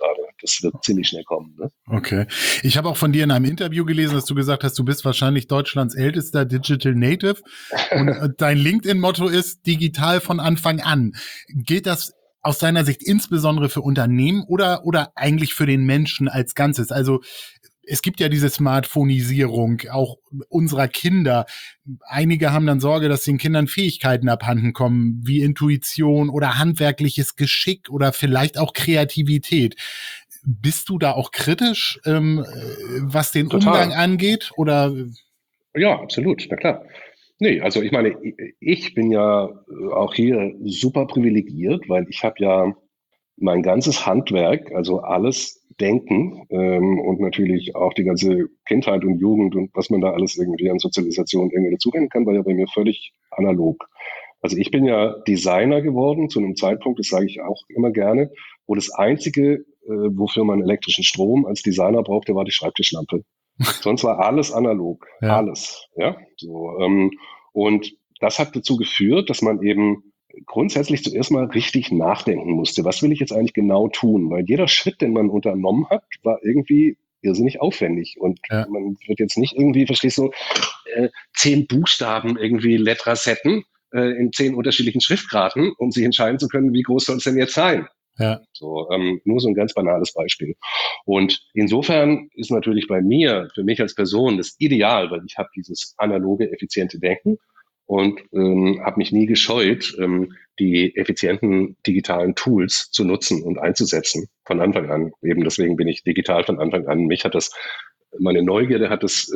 Das wird ziemlich schnell kommen. Ne? Okay. Ich habe auch von dir in einem Interview gelesen, dass du gesagt hast, du bist wahrscheinlich Deutschlands ältester Digital Native und dein LinkedIn-Motto ist digital von Anfang an. Gilt das aus deiner Sicht insbesondere für Unternehmen oder eigentlich für den Menschen als Ganzes? Also es gibt ja diese Smartphonisierung auch unserer Kinder. Einige haben dann Sorge, dass den Kindern Fähigkeiten abhanden kommen, wie Intuition oder handwerkliches Geschick oder vielleicht auch Kreativität. Bist du da auch kritisch, was den Total. Umgang angeht? Oder? Ja, absolut, na klar. Nee, also ich meine, ich bin ja auch hier super privilegiert, weil ich habe ja mein ganzes Handwerk, also alles Denken und natürlich auch die ganze Kindheit und Jugend und was man da alles irgendwie an Sozialisation irgendwie dazugehen kann, war ja bei mir völlig analog. Also ich bin ja Designer geworden zu einem Zeitpunkt, das sage ich auch immer gerne, wo das Einzige, wofür man elektrischen Strom als Designer brauchte, war die Schreibtischlampe. Sonst war alles analog, Ja, alles. Ja, so, und das hat dazu geführt, dass man eben grundsätzlich zuerst mal richtig nachdenken musste. Was will ich jetzt eigentlich genau tun? Weil jeder Schritt, den man unternommen hat, war irgendwie irrsinnig aufwendig. Und ja, man wird jetzt nicht irgendwie, verstehst du, 10 Buchstaben irgendwie Letrasetten in 10 unterschiedlichen Schriftgraden, um sich entscheiden zu können, wie groß soll es denn jetzt sein? ja. So, nur so ein ganz banales Beispiel. Und insofern ist natürlich bei mir, für mich als Person, das ideal, weil ich habe dieses analoge, effiziente Denken und habe mich nie gescheut, die effizienten digitalen Tools zu nutzen und einzusetzen von Anfang an. Eben deswegen bin ich digital von Anfang an. Meine Neugierde hat das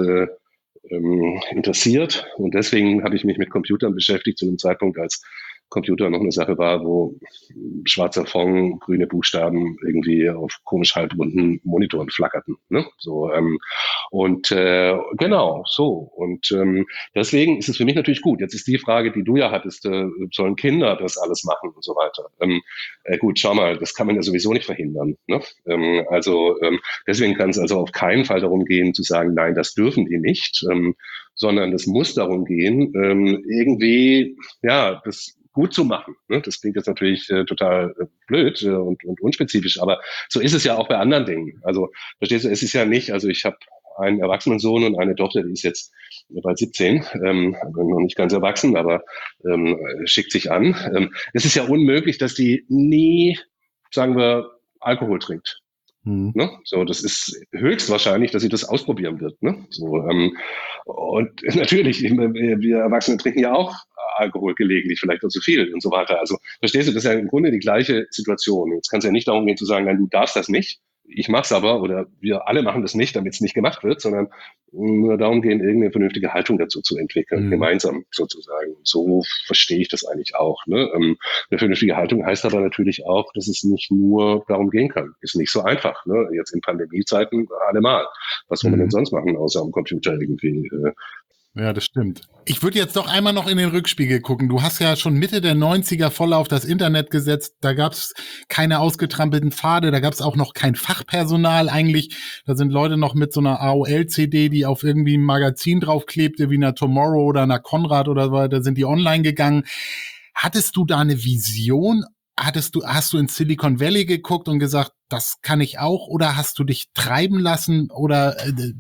interessiert und deswegen habe ich mich mit Computern beschäftigt zu einem Zeitpunkt, als Computer noch eine Sache war, wo schwarzer Fond, grüne Buchstaben irgendwie auf komisch halbrunden Monitoren flackerten. Ne? So, und genau, so. Und deswegen ist es für mich natürlich gut. Jetzt ist die Frage, die du ja hattest, sollen Kinder das alles machen und so weiter. Gut, schau mal, das kann man ja sowieso nicht verhindern. Ne? Deswegen kann es also auf keinen Fall darum gehen, zu sagen, nein, das dürfen die nicht, sondern es muss darum gehen, irgendwie, ja, das gut zu machen. Ne? Das klingt jetzt natürlich total blöd und unspezifisch, aber so ist es ja auch bei anderen Dingen. Also verstehst du, es ist ja nicht, also ich habe einen erwachsenen Sohn und eine Tochter, die ist jetzt bald 17, noch nicht ganz erwachsen, aber schickt sich an. Es ist ja unmöglich, dass die nie, sagen wir, Alkohol trinkt. Hm. Ne? So, das ist höchstwahrscheinlich, dass sie das ausprobieren wird. Ne? So, und natürlich, wir Erwachsene trinken ja auch Alkohol gelegentlich, vielleicht auch zu viel und so weiter. Also verstehst du, das ist ja im Grunde die gleiche Situation. Jetzt kann es ja nicht darum gehen zu sagen, nein, du darfst das nicht. Ich mache es aber oder wir alle machen das nicht, damit es nicht gemacht wird, sondern nur darum gehen, irgendeine vernünftige Haltung dazu zu entwickeln, gemeinsam sozusagen. So verstehe ich das eigentlich auch. Ne? Eine vernünftige Haltung heißt aber natürlich auch, dass es nicht nur darum gehen kann. Ist nicht so einfach. Ne? Jetzt in Pandemiezeiten allemal. Was soll man denn sonst machen, außer am Computer irgendwie? Ja, das stimmt. Ich würde jetzt doch einmal noch in den Rückspiegel gucken. Du hast ja schon Mitte der 90er voll auf das Internet gesetzt. Da gab es keine ausgetrampelten Pfade, da gab es auch noch kein Fachpersonal eigentlich. Da sind Leute noch mit so einer AOL-CD, die auf irgendwie ein Magazin draufklebte, wie einer Tomorrow oder einer Konrad oder so, da sind die online gegangen. Hattest du da eine Vision? Hast du in Silicon Valley geguckt und gesagt, das kann ich auch, oder hast du dich treiben lassen, oder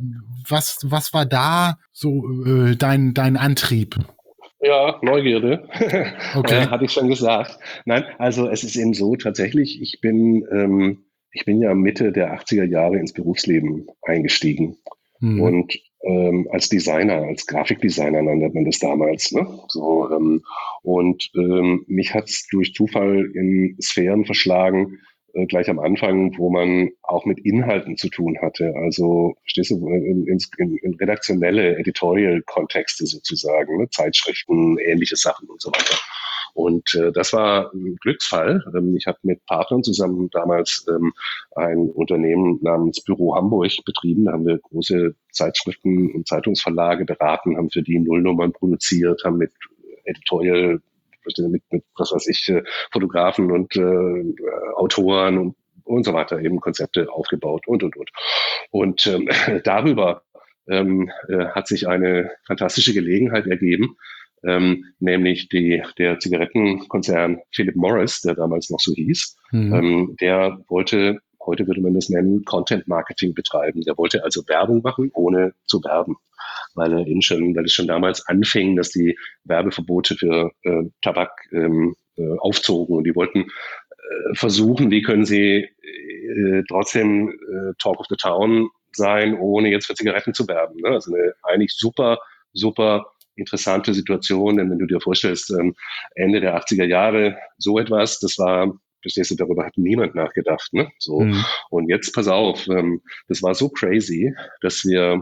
was war da so dein Antrieb? Ja, Neugierde, Okay. hatte ich schon gesagt. Nein, also es ist eben so, tatsächlich, ich bin ja Mitte der 80er Jahre ins Berufsleben eingestiegen. Mhm. Und als Designer, als Grafikdesigner nannte man das damals. Ne? So, mich hat es durch Zufall in Sphären verschlagen, gleich am Anfang, wo man auch mit Inhalten zu tun hatte. Also, verstehst du, in redaktionelle, Editorial-Kontexte sozusagen, ne? Zeitschriften, ähnliche Sachen und so weiter. Und das war ein Glücksfall. Ich habe mit Partnern zusammen damals ein Unternehmen namens Büro Hamburg betrieben. Da haben wir große Zeitschriften und Zeitungsverlage beraten, haben für die Nullnummern produziert, haben mit Editorial, mit was weiß ich, Fotografen und Autoren und so weiter eben Konzepte aufgebaut und. Und darüber hat sich eine fantastische Gelegenheit ergeben, nämlich der Zigarettenkonzern Philip Morris, der damals noch so hieß, Mhm. der wollte heute würde man das nennen, Content Marketing betreiben. Der wollte also Werbung machen, ohne zu werben, weil es schon damals anfing, dass die Werbeverbote für Tabak aufzogen und die wollten versuchen, wie können sie trotzdem Talk of the Town sein, ohne jetzt für Zigaretten zu werben. Ne? Also eine eigentlich super, super interessante Situation, denn wenn du dir vorstellst, Ende der 80er Jahre so etwas, das war, verstehst du, darüber hat niemand nachgedacht. Ne? So. Und jetzt pass auf, das war so crazy, dass wir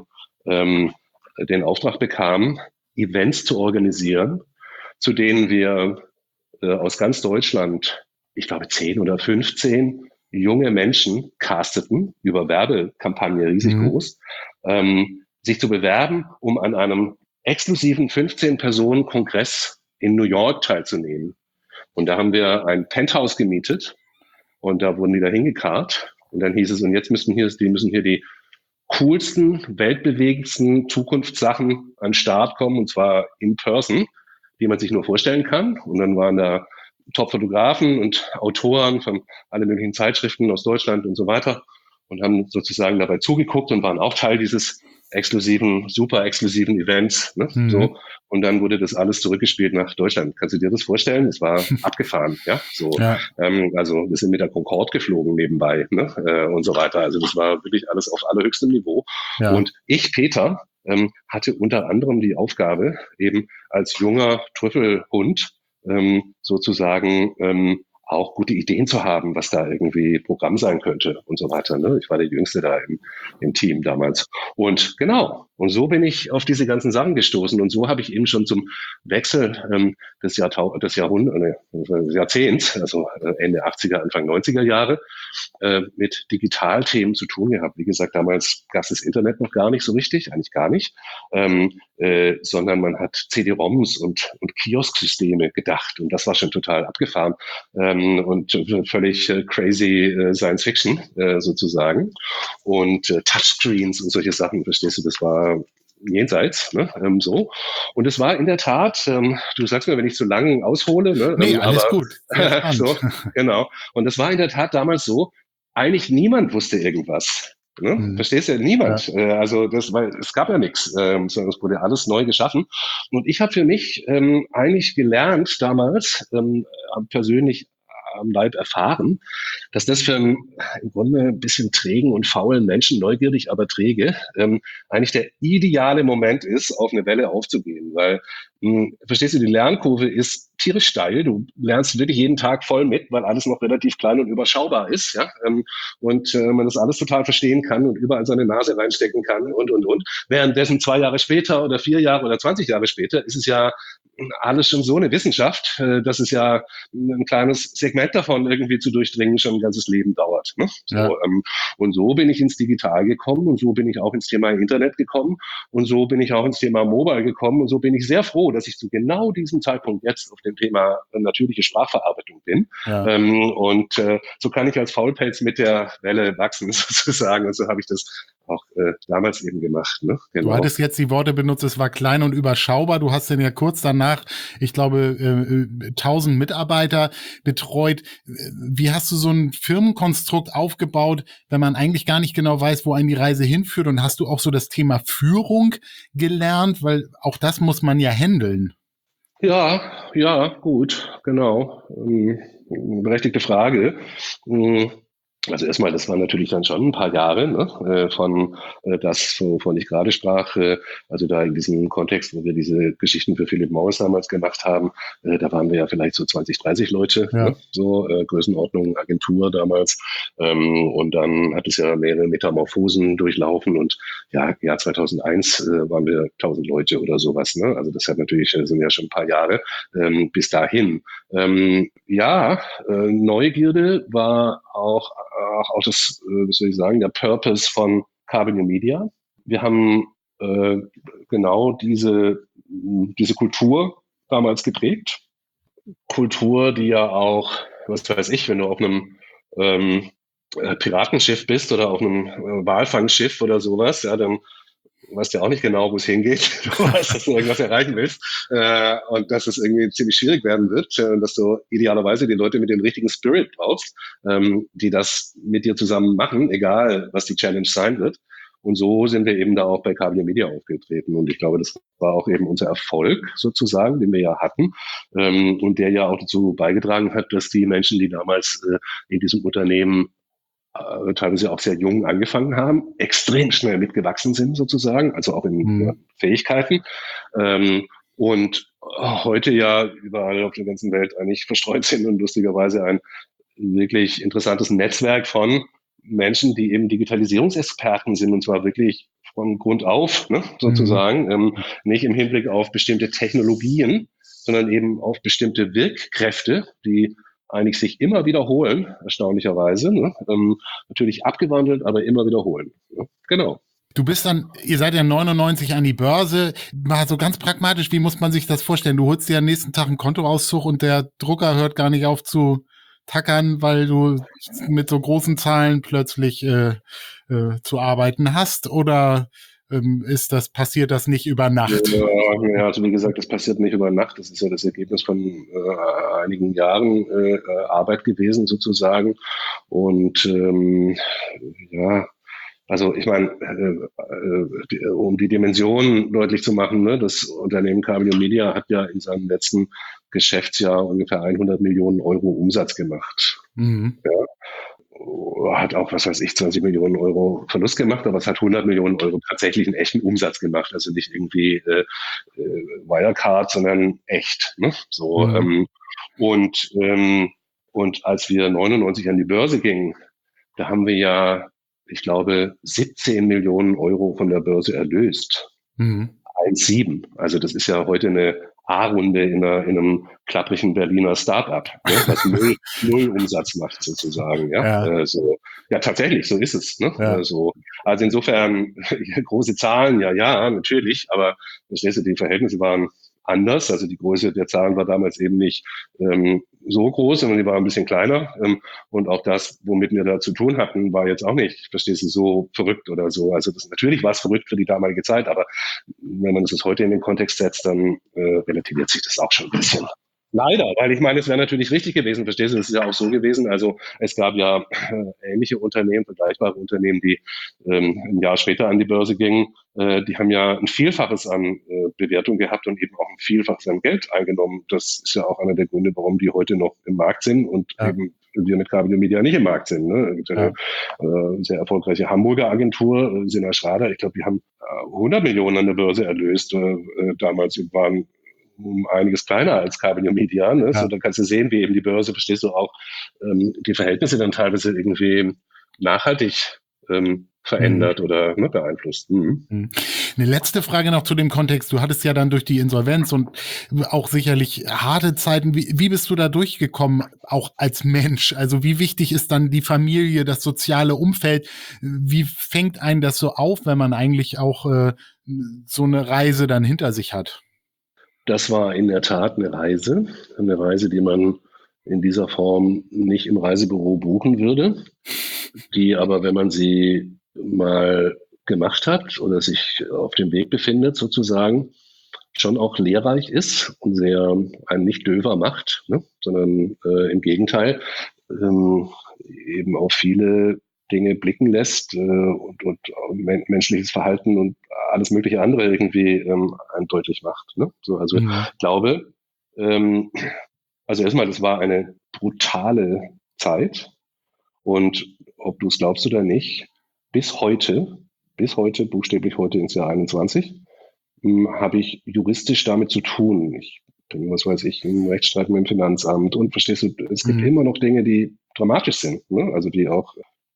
den Auftrag bekamen, Events zu organisieren, zu denen wir aus ganz Deutschland, ich glaube 10 oder 15 junge Menschen casteten über Werbekampagne riesig groß, sich zu bewerben, um an einem exklusiven 15-Personen-Kongress in New York teilzunehmen. Und da haben wir ein Penthouse gemietet und da wurden die da hingekarrt. Und dann hieß es, und jetzt müssen hier die coolsten, weltbewegendsten Zukunftssachen an den Start kommen, und zwar in person, die man sich nur vorstellen kann. Und dann waren da Top-Fotografen und Autoren von allen möglichen Zeitschriften aus Deutschland und so weiter und haben sozusagen dabei zugeguckt und waren auch Teil dieses super exklusiven Events. Ne? So. Und dann wurde das alles zurückgespielt nach Deutschland. Kannst du dir das vorstellen? Es war abgefahren. Ja, so. Ja. Also wir sind mit der Concorde geflogen nebenbei, ne? Und so weiter. Also das war wirklich alles auf allerhöchstem Niveau. Ja. Und ich, Peter, hatte unter anderem die Aufgabe, eben als junger Trüffelhund sozusagen auch gute Ideen zu haben, was da irgendwie Programm sein könnte und so weiter. Ne? Ich war der Jüngste da im Team damals. Und genau, und so bin ich auf diese ganzen Sachen gestoßen. Und so habe ich eben schon zum Wechsel des Jahrzehnts, also Ende 80er, Anfang 90er Jahre, mit Digitalthemen zu tun gehabt. Wie gesagt, damals gab es das Internet noch gar nicht so richtig, eigentlich gar nicht, sondern man hat CD-ROMs und Kiosksysteme gedacht. Und das war schon total abgefahren. Und völlig crazy Science Fiction sozusagen und Touchscreens und solche Sachen, verstehst du, das war jenseits, ne? So. Und es war in der Tat, du sagst mir, wenn ich zu lang aushole, ne? Nee, alles aber, gut. So, genau. Und das war in der Tat damals so, eigentlich niemand wusste irgendwas. Ne? Verstehst du? Niemand. Ja. Also es gab ja nichts, sondern es wurde alles neu geschaffen. Und ich habe für mich eigentlich gelernt damals, persönlich am Leib erfahren, dass das für einen im Grunde ein bisschen trägen und faulen Menschen, neugierig, aber träge, eigentlich der ideale Moment ist, auf eine Welle aufzugehen. Weil, verstehst du, die Lernkurve ist tierisch steil. Du lernst wirklich jeden Tag voll mit, weil alles noch relativ klein und überschaubar ist. Ja? Und man das alles total verstehen kann und überall seine Nase reinstecken kann und. Währenddessen 2 Jahre später oder 4 Jahre oder 20 Jahre später ist es ja alles schon so eine Wissenschaft, dass es ja ein kleines Segment davon irgendwie zu durchdringen schon ein ganzes Leben dauert. Ne? So, ja. Und so bin ich ins Digital gekommen und so bin ich auch ins Thema Internet gekommen und so bin ich auch ins Thema Mobile gekommen und so bin ich sehr froh, dass ich zu genau diesem Zeitpunkt jetzt auf dem Thema natürliche Sprachverarbeitung bin. Ja. Und so kann ich als Faulpelz mit der Welle wachsen sozusagen und so habe ich das auch damals eben gemacht. Ne? Genau. Du hattest jetzt die Worte benutzt, es war klein und überschaubar. Du hast dann ja kurz danach, ich glaube, 1000 Mitarbeiter betreut. Wie hast du so ein Firmenkonstrukt aufgebaut, wenn man eigentlich gar nicht genau weiß, wo einen die Reise hinführt? Und hast du auch so das Thema Führung gelernt? Weil auch das muss man ja handeln. Ja, gut, genau. Berechtigte Frage. Also erstmal, das waren natürlich dann schon ein paar Jahre, ne, von das, wovon ich gerade sprach, also da in diesem Kontext, wo wir diese Geschichten für Philip Morris damals gemacht haben, da waren wir ja vielleicht so 20, 30 Leute, ja. Ne, so Größenordnung, Agentur damals, und dann hat es ja mehrere Metamorphosen durchlaufen und ja, im Jahr 2001 waren wir 1000 Leute oder sowas, ne, also das hat natürlich, sind ja schon ein paar Jahre bis dahin. Neugierde war auch das, wie soll ich sagen, der Purpose von Carbon Media. Wir haben genau diese Kultur damals geprägt. Kultur, die ja auch, was weiß ich, wenn du auf einem Piratenschiff bist oder auf einem Walfangschiff oder sowas, ja, dann weißt ja auch nicht genau, wo es hingeht. Du weißt, dass du irgendwas erreichen willst und dass es irgendwie ziemlich schwierig werden wird und dass du idealerweise die Leute mit dem richtigen Spirit brauchst, die das mit dir zusammen machen, egal was die Challenge sein wird. Und so sind wir eben da auch bei Cabrio Media aufgetreten. Und ich glaube, das war auch eben unser Erfolg sozusagen, den wir ja hatten und der ja auch dazu beigetragen hat, dass die Menschen, die damals in diesem Unternehmen teilweise auch sehr jung angefangen haben, extrem schnell mitgewachsen sind sozusagen, also auch in Fähigkeiten. Und heute ja überall auf der ganzen Welt eigentlich verstreut sind und lustigerweise ein wirklich interessantes Netzwerk von Menschen, die eben Digitalisierungsexperten sind und zwar wirklich von Grund auf, ne, sozusagen, nicht im Hinblick auf bestimmte Technologien, sondern eben auf bestimmte Wirkkräfte, die eigentlich sich immer wiederholen, erstaunlicherweise, ne? Natürlich abgewandelt, aber immer wiederholen. Ne? Genau. Ihr seid ja 99 an die Börse. Mal so ganz pragmatisch, wie muss man sich das vorstellen? Du holst dir am nächsten Tag einen Kontoauszug und der Drucker hört gar nicht auf zu tackern, weil du mit so großen Zahlen plötzlich zu arbeiten hast? Oder passiert das nicht über Nacht? Ja, also wie gesagt, das passiert nicht über Nacht. Das ist ja das Ergebnis von einigen Jahren Arbeit gewesen sozusagen. Und ja, also ich meine, um die Dimension deutlich zu machen, ne, das Unternehmen Cabrio Media hat ja in seinem letzten Geschäftsjahr ungefähr 100 Millionen Euro Umsatz gemacht. Mhm. Ja. Hat auch, was weiß ich, 20 Millionen Euro Verlust gemacht, aber es hat 100 Millionen Euro tatsächlich einen echten Umsatz gemacht. Also nicht irgendwie Wirecard, sondern echt. Ne? So, und als wir 99 an die Börse gingen, da haben wir ja, ich glaube, 17 Millionen Euro von der Börse erlöst. 1,7. Also das ist ja heute eine A-Runde in einem klapprigen Berliner Start-up, ne, was null Umsatz macht sozusagen. Ja, ja, tatsächlich, so ist es. Ne? Ja. Also insofern große Zahlen, ja, natürlich, aber verstehst du, die Verhältnisse waren anders. Also die Größe der Zahlen war damals eben nicht so groß, sondern die war ein bisschen kleiner. Und auch das, womit wir da zu tun hatten, war jetzt auch nicht, verstehst du, so verrückt oder so. Also das natürlich war es verrückt für die damalige Zeit, aber wenn man das heute in den Kontext setzt, dann relativiert sich das auch schon ein bisschen. Leider, weil ich meine, es wäre natürlich richtig gewesen, verstehst du, es ist ja auch so gewesen, also es gab ja ähnliche Unternehmen, vergleichbare Unternehmen, die ein Jahr später an die Börse gingen, die haben ja ein Vielfaches an Bewertung gehabt und eben auch ein Vielfaches an Geld eingenommen. Das ist ja auch einer der Gründe, warum die heute noch im Markt sind und eben wir mit Cabrio Media nicht im Markt sind. Ne? Eine sehr erfolgreiche Hamburger Agentur, Sina Schrader, ich glaube, die haben 100 Millionen an der Börse erlöst. Damals waren um einiges kleiner als Cabrio Media. Ne? So, dann kannst du sehen, wie eben die Börse, verstehst du auch, die Verhältnisse dann teilweise irgendwie nachhaltig verändert oder beeinflusst. Eine letzte Frage noch zu dem Kontext. Du hattest ja dann durch die Insolvenz und auch sicherlich harte Zeiten. Wie bist du da durchgekommen, auch als Mensch? Also wie wichtig ist dann die Familie, das soziale Umfeld? Wie fängt einen das so auf, wenn man eigentlich auch so eine Reise dann hinter sich hat? Das war in der Tat eine Reise, die man in dieser Form nicht im Reisebüro buchen würde, die aber, wenn man sie mal gemacht hat oder sich auf dem Weg befindet sozusagen, schon auch lehrreich ist und sehr einen nicht döver macht, ne? Sondern im Gegenteil eben auf viele Dinge blicken lässt und menschliches Verhalten und alles mögliche andere irgendwie eindeutig macht. Ne? So, also ich glaube, also erstmal, das war eine brutale Zeit und ob du es glaubst oder nicht, bis heute, buchstäblich heute ins Jahr 21, habe ich juristisch damit zu tun. Ich bin, was weiß ich, im Rechtsstreit mit dem Finanzamt und verstehst du, es gibt immer noch Dinge, die dramatisch sind, ne? Also die auch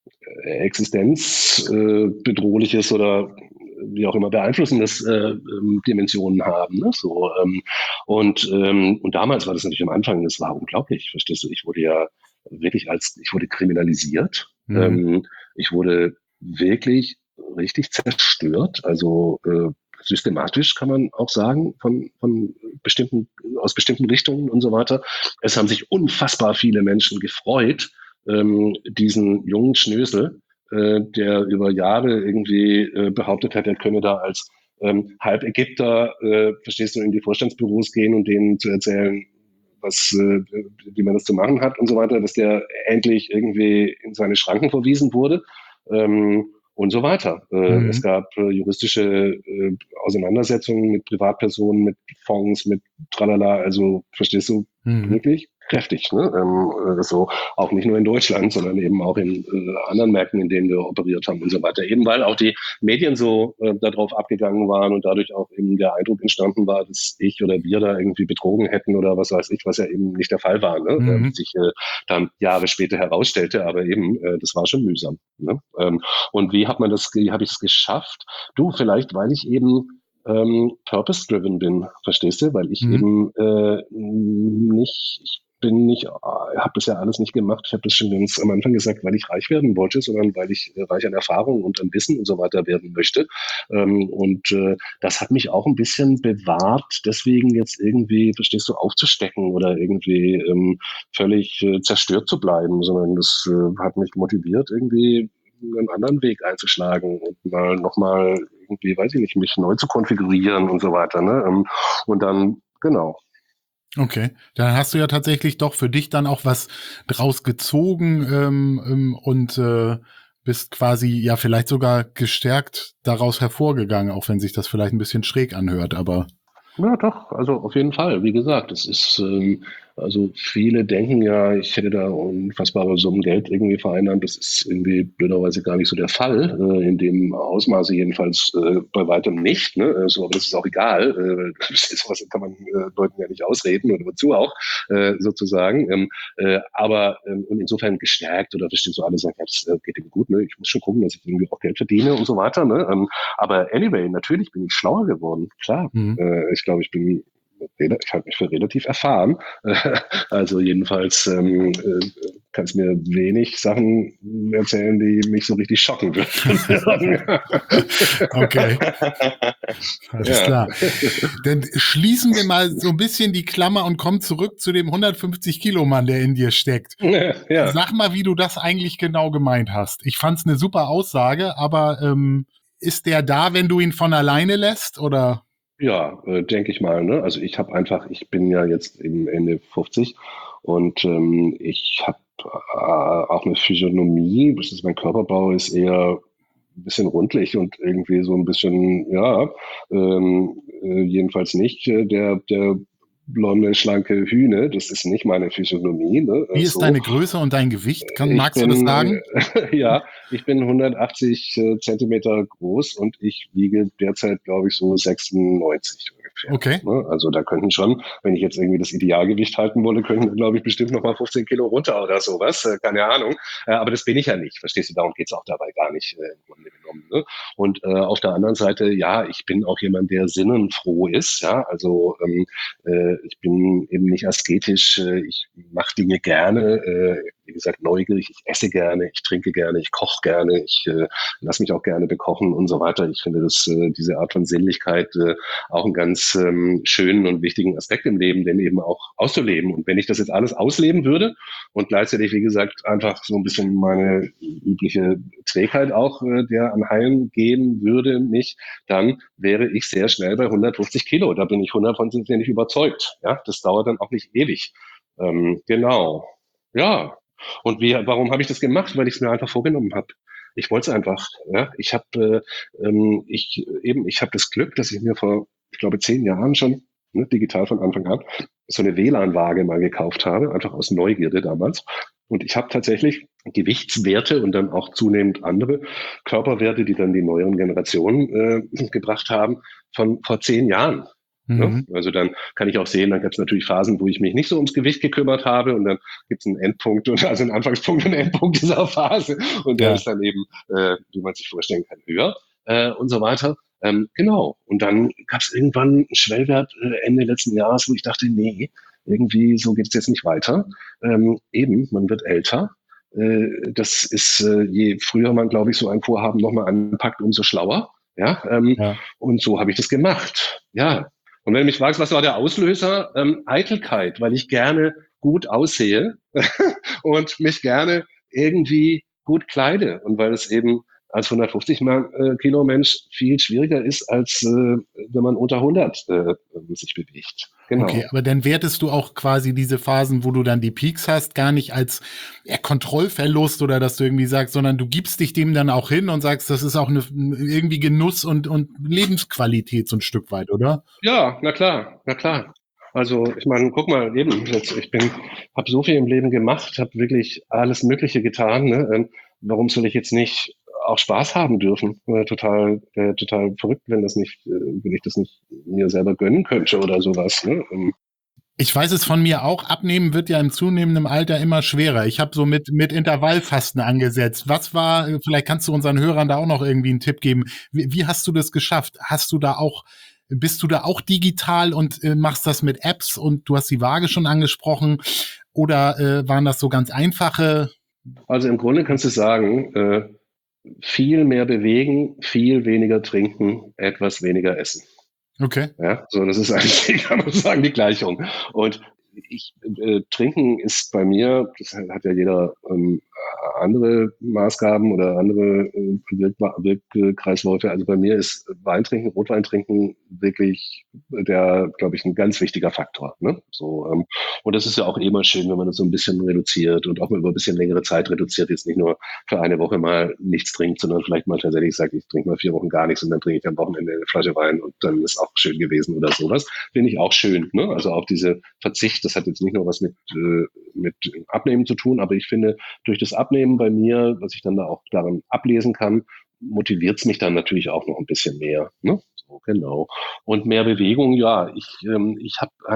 existenzbedrohliches oder wie auch immer beeinflussendes Dimensionen haben. Ne? So, und damals war das natürlich am Anfang, das war unglaublich, verstehst du, ich wurde ja wirklich ich wurde kriminalisiert. Ich wurde wirklich richtig zerstört, also systematisch kann man auch sagen, aus bestimmten Richtungen und so weiter. Es haben sich unfassbar viele Menschen gefreut, diesen jungen Schnösel der über Jahre irgendwie behauptet hat, er könne da als halb Ägypter, verstehst du, in die Vorstandsbüros gehen und denen zu erzählen, wie man das zu machen hat und so weiter, dass der endlich irgendwie in seine Schranken verwiesen wurde. Und so weiter. Es gab juristische Auseinandersetzungen mit Privatpersonen, mit Fonds, mit Tralala, also verstehst du, wirklich kräftig. Ne? So auch nicht nur in Deutschland, sondern eben auch in anderen Märkten, in denen wir operiert haben und so weiter. Eben weil auch die Medien so darauf abgegangen waren und dadurch auch eben der Eindruck entstanden war, dass ich oder wir da irgendwie betrogen hätten oder was weiß ich, was ja eben nicht der Fall war. Ne? Wie sich dann Jahre später herausstellte, aber eben, das war schon mühsam. Ne? Und wie habe ich es geschafft? Du, vielleicht, weil ich eben purpose-driven bin, verstehst du? Weil ich eben habe das ja alles nicht gemacht. Ich habe das schon ganz am Anfang gesagt, weil ich reich werden wollte, sondern weil ich reich an Erfahrung und an Wissen und so weiter werden möchte. Das hat mich auch ein bisschen bewahrt, deswegen jetzt irgendwie, verstehst du, aufzustecken oder irgendwie völlig zerstört zu bleiben, sondern das hat mich motiviert, irgendwie einen anderen Weg einzuschlagen und nochmal irgendwie, weiß ich nicht, mich neu zu konfigurieren und so weiter. Ne? Und dann, genau. Okay, dann hast du ja tatsächlich doch für dich dann auch was draus gezogen und bist quasi ja vielleicht sogar gestärkt daraus hervorgegangen, auch wenn sich das vielleicht ein bisschen schräg anhört, aber Ja, doch, also auf jeden Fall. Wie gesagt, es ist, also viele denken ja, ich hätte da unfassbare Summen Geld irgendwie vereinnahmt. Das ist irgendwie blöderweise gar nicht so der Fall, in dem Ausmaße jedenfalls bei weitem nicht. Ne? So, aber das ist auch egal. Sowas kann man Leuten ja nicht ausreden oder wozu auch, sozusagen. Und insofern gestärkt oder verstehst du, alle sagen, ja, das geht ihm gut, ne? Ich muss schon gucken, dass ich irgendwie auch Geld verdiene und so weiter. Ne? Aber anyway, natürlich bin ich schlauer geworden, klar. Ich glaube, ich halte mich für relativ erfahren. Also jedenfalls kannst mir wenig Sachen erzählen, die mich so richtig schocken würden. okay. Alles klar. Dann schließen wir mal so ein bisschen die Klammer und kommen zurück zu dem 150-Kilo-Mann, der in dir steckt. Ja. Sag mal, wie du das eigentlich genau gemeint hast. Ich fand's eine super Aussage, aber ist der da, wenn du ihn von alleine lässt, oder? Ja, denke ich mal. Ne? Also ich bin ja jetzt eben Ende 50 und ich habe auch eine Physiognomie, mein Körperbau ist eher ein bisschen rundlich und irgendwie so ein bisschen, ja, jedenfalls nicht der blonde, schlanke Hühne. Das ist nicht meine Physiognomie. Ne? Wie ist So. deine Größe und dein Gewicht? Ich Magst du das bin, sagen? ja, ich bin 180 Zentimeter groß und ich wiege derzeit, glaube ich, so 96 ungefähr. Okay. Ne? Also da könnten schon, wenn ich jetzt irgendwie das Idealgewicht halten wolle, könnten, glaube ich, bestimmt noch mal 15 Kilo runter oder sowas. Keine Ahnung. Aber das bin ich ja nicht. Verstehst du? Darum geht's auch dabei gar nicht im Grunde genommen. Ne? Und auf der anderen Seite, ja, ich bin auch jemand, der sinnenfroh ist. Ja, also ich bin eben nicht asketisch. Ich mache Dinge gerne. Wie gesagt, neugierig, ich esse gerne, ich trinke gerne, ich koche gerne, ich lasse mich auch gerne bekochen und so weiter. Ich finde, dass diese Art von Sinnlichkeit auch einen ganz schönen und wichtigen Aspekt im Leben, den eben auch auszuleben. Und wenn ich das jetzt alles ausleben würde und gleichzeitig, wie gesagt, einfach so ein bisschen meine übliche Trägheit auch der anheim gehen würde, mich, dann wäre ich sehr schnell bei 150 Kilo. Da bin ich 100% überzeugt. Ja, das dauert dann auch nicht ewig. Genau. Ja, und warum habe ich das gemacht? Weil ich es mir einfach vorgenommen habe. Ich wollte es einfach. Ja? Ich habe das Glück, dass ich mir vor, ich glaube, 10 Jahren schon, ne, digital von Anfang an, so eine WLAN-Waage mal gekauft habe, einfach aus Neugierde damals. Und ich habe tatsächlich Gewichtswerte und dann auch zunehmend andere Körperwerte, die dann die neueren Generationen gebracht haben, von vor 10 Jahren. Ne? Also dann kann ich auch sehen, dann gab es natürlich Phasen, wo ich mich nicht so ums Gewicht gekümmert habe und dann gibt es einen Endpunkt, also einen Anfangspunkt und einen Endpunkt dieser Phase und der ist dann eben, wie man sich vorstellen kann, höher und so weiter. Genau. Und dann gab es irgendwann einen Schwellwert Ende letzten Jahres, wo ich dachte, nee, irgendwie so geht es jetzt nicht weiter. Eben, man wird älter. Das ist, je früher man, glaube ich, so ein Vorhaben nochmal anpackt, umso schlauer. Ja, und so habe ich das gemacht. Ja, und wenn du mich fragst, was war der Auslöser? Eitelkeit, weil ich gerne gut aussehe und mich gerne irgendwie gut kleide und weil es eben als 150 Kilo Mensch viel schwieriger ist, als wenn man unter 100 sich bewegt. Genau. Okay, aber dann wertest du auch quasi diese Phasen, wo du dann die Peaks hast, gar nicht als Kontrollverlust oder dass du irgendwie sagst, sondern du gibst dich dem dann auch hin und sagst, das ist auch irgendwie Genuss und Lebensqualität so ein Stück weit, oder? Ja, na klar, na klar. Also ich meine, guck mal, eben, habe so viel im Leben gemacht, habe wirklich alles Mögliche getan. Ne? Warum soll ich jetzt nicht auch Spaß haben dürfen? Total verrückt, wenn wenn ich das nicht mir selber gönnen könnte oder sowas. Ne? Ich weiß es von mir auch, abnehmen wird ja im zunehmenden Alter immer schwerer. Ich habe so mit Intervallfasten angesetzt. Vielleicht kannst du unseren Hörern da auch noch irgendwie einen Tipp geben. Wie hast du das geschafft? Bist du da auch digital und machst das mit Apps und du hast die Waage schon angesprochen? Oder waren das so ganz einfache? Also im Grunde kannst du sagen, viel mehr bewegen, viel weniger trinken, etwas weniger essen. Okay. Ja, so, das ist eigentlich, kann man sagen, die Gleichung. Und Trinken ist bei mir, das hat ja jeder andere Maßgaben oder andere Wirkkreisläufe. Also bei mir ist Weintrinken, Rotweintrinken wirklich glaube ich, ein ganz wichtiger Faktor. Ne? So, und das ist ja auch immer schön, wenn man das so ein bisschen reduziert und auch mal über ein bisschen längere Zeit reduziert, jetzt nicht nur für eine Woche mal nichts trinkt, sondern vielleicht mal tatsächlich sagt, ich trinke mal 4 Wochen gar nichts und dann trinke ich am Wochenende eine Flasche Wein und dann ist auch schön gewesen oder sowas. Finde ich auch schön. Ne? Also auch diese Verzicht, das hat jetzt nicht nur was mit Abnehmen zu tun, aber ich finde, durch das Abnehmen bei mir, was ich dann da auch daran ablesen kann, motiviert es mich dann natürlich auch noch ein bisschen mehr. Ne? So, genau. Und mehr Bewegung, ja, ich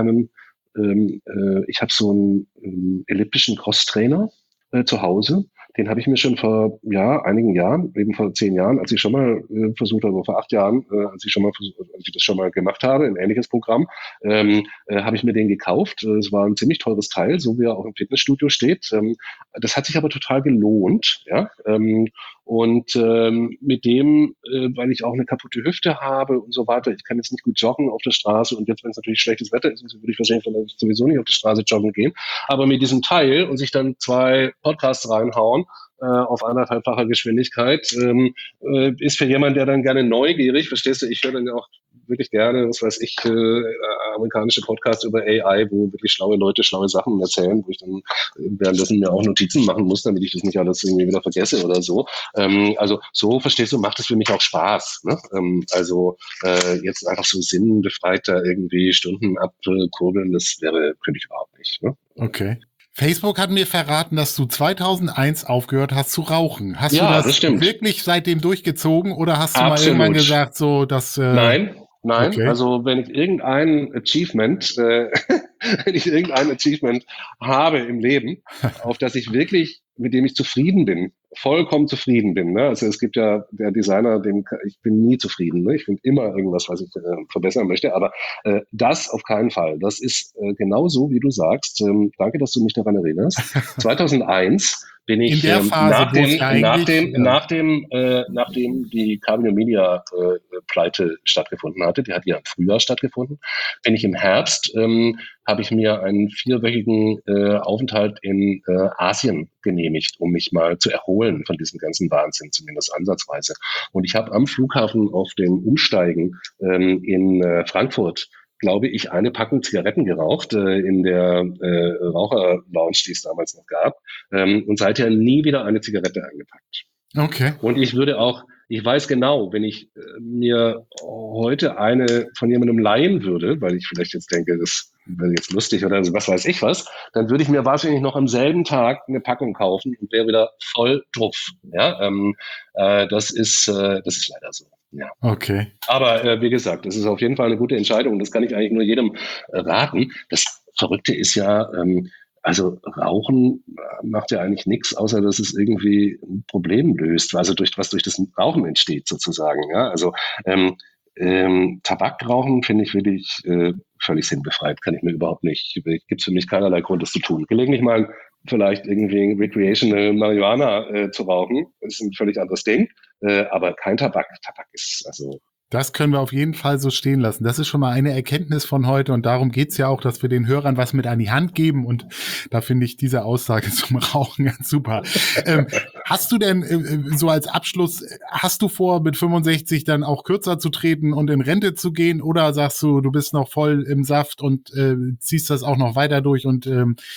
habe so einen elliptischen Crosstrainer zu Hause. Den habe ich mir schon vor einigen Jahren, eben vor 10 Jahren, als ich schon mal versucht habe, vor 8 Jahren, als ich das schon mal gemacht habe, ein ähnliches Programm, habe ich mir den gekauft. Es war ein ziemlich teures Teil, so wie er auch im Fitnessstudio steht. Das hat sich aber total gelohnt, ja. Und mit dem, weil ich auch eine kaputte Hüfte habe und so weiter, ich kann jetzt nicht gut joggen auf der Straße und jetzt, wenn es natürlich schlechtes Wetter ist, würde ich wahrscheinlich sowieso nicht auf die Straße joggen gehen. Aber mit diesem Teil und sich dann 2 Podcasts reinhauen, auf 1,5-facher Geschwindigkeit, ist für jemanden, der dann gerne neugierig, verstehst du, ich höre dann ja auch wirklich gerne, was weiß ich, amerikanische Podcasts über AI, wo wirklich schlaue Leute schlaue Sachen erzählen, wo ich dann währenddessen mir auch Notizen machen muss, damit ich das nicht alles irgendwie wieder vergesse oder so. Also so, verstehst du, macht es für mich auch Spaß. Ne? Jetzt einfach so sinnbefreit da irgendwie Stunden abkurbeln, könnte ich überhaupt nicht. Ne? Okay. Facebook hat mir verraten, dass du 2001 aufgehört hast zu rauchen. Hast du das stimmt. wirklich seitdem durchgezogen oder hast du Absolut. mal irgendwann gesagt, so dass Nein. Okay. Also wenn ich irgendein Achievement habe im Leben, auf das ich wirklich, mit dem ich zufrieden bin, vollkommen zufrieden bin. Ne? Also es gibt ja der Designer, ich bin nie zufrieden. Ne? Ich finde immer irgendwas, was ich verbessern möchte. Aber das auf keinen Fall. Das ist genau so, wie du sagst. Danke, dass du mich daran erinnerst. 2001 bin ich in der Phase, nachdem die Cabrio Media Pleite stattgefunden hatte, die hat ja im Frühjahr stattgefunden, bin ich im Herbst, habe ich mir einen 4-wöchigen Aufenthalt in Asien genehmigt, um mich mal zu erholen von diesem ganzen Wahnsinn, zumindest ansatzweise. Und ich habe am Flughafen auf dem Umsteigen in Frankfurt, glaube ich, eine Packung Zigaretten geraucht in der Raucherlounge, die es damals noch gab, und seither nie wieder eine Zigarette eingepackt. Okay. Und ich weiß genau, wenn ich mir heute eine von jemandem leihen würde, weil ich vielleicht jetzt denke, das wäre jetzt lustig oder was weiß ich was, dann würde ich mir wahrscheinlich noch am selben Tag eine Packung kaufen und wäre wieder voll drauf. Ja, das ist leider so. Ja. Okay. Aber wie gesagt, das ist auf jeden Fall eine gute Entscheidung. Das kann ich eigentlich nur jedem raten. Das Verrückte ist ja, also Rauchen macht ja eigentlich nichts, außer dass es irgendwie ein Problem löst, also was durch das Rauchen entsteht sozusagen. Ja? Also Tabakrauchen finde ich wirklich völlig sinnbefreit, kann ich mir überhaupt nicht, gibt es für mich keinerlei Grund, das zu tun. Gelegentlich mal vielleicht irgendwie recreational Marihuana zu rauchen, ist ein völlig anderes Ding, aber kein Tabak. Tabak ist also... Das können wir auf jeden Fall so stehen lassen. Das ist schon mal eine Erkenntnis von heute und darum geht's ja auch, dass wir den Hörern was mit an die Hand geben und da finde ich diese Aussage zum Rauchen ganz super. Hast du denn so als Abschluss, hast du vor, mit 65 dann auch kürzer zu treten und in Rente zu gehen, oder sagst du, du bist noch voll im Saft und ziehst das auch noch weiter durch und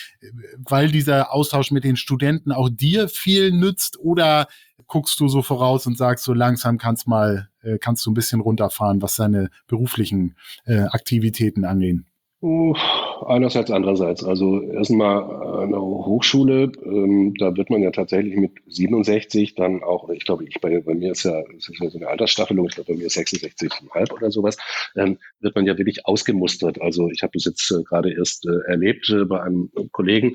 weil dieser Austausch mit den Studenten auch dir viel nützt, oder guckst du so voraus und sagst, so langsam kannst du ein bisschen runterfahren, was deine beruflichen Aktivitäten angehen? Einerseits, andererseits. Also erstmal an der Hochschule, da wird man ja tatsächlich mit 67 dann auch, ich glaube, bei mir ist ja so eine Altersstaffelung, ich glaube, bei mir ist 66,5 oder sowas, wird man ja wirklich ausgemustert. Also ich habe das jetzt gerade erst erlebt bei einem Kollegen,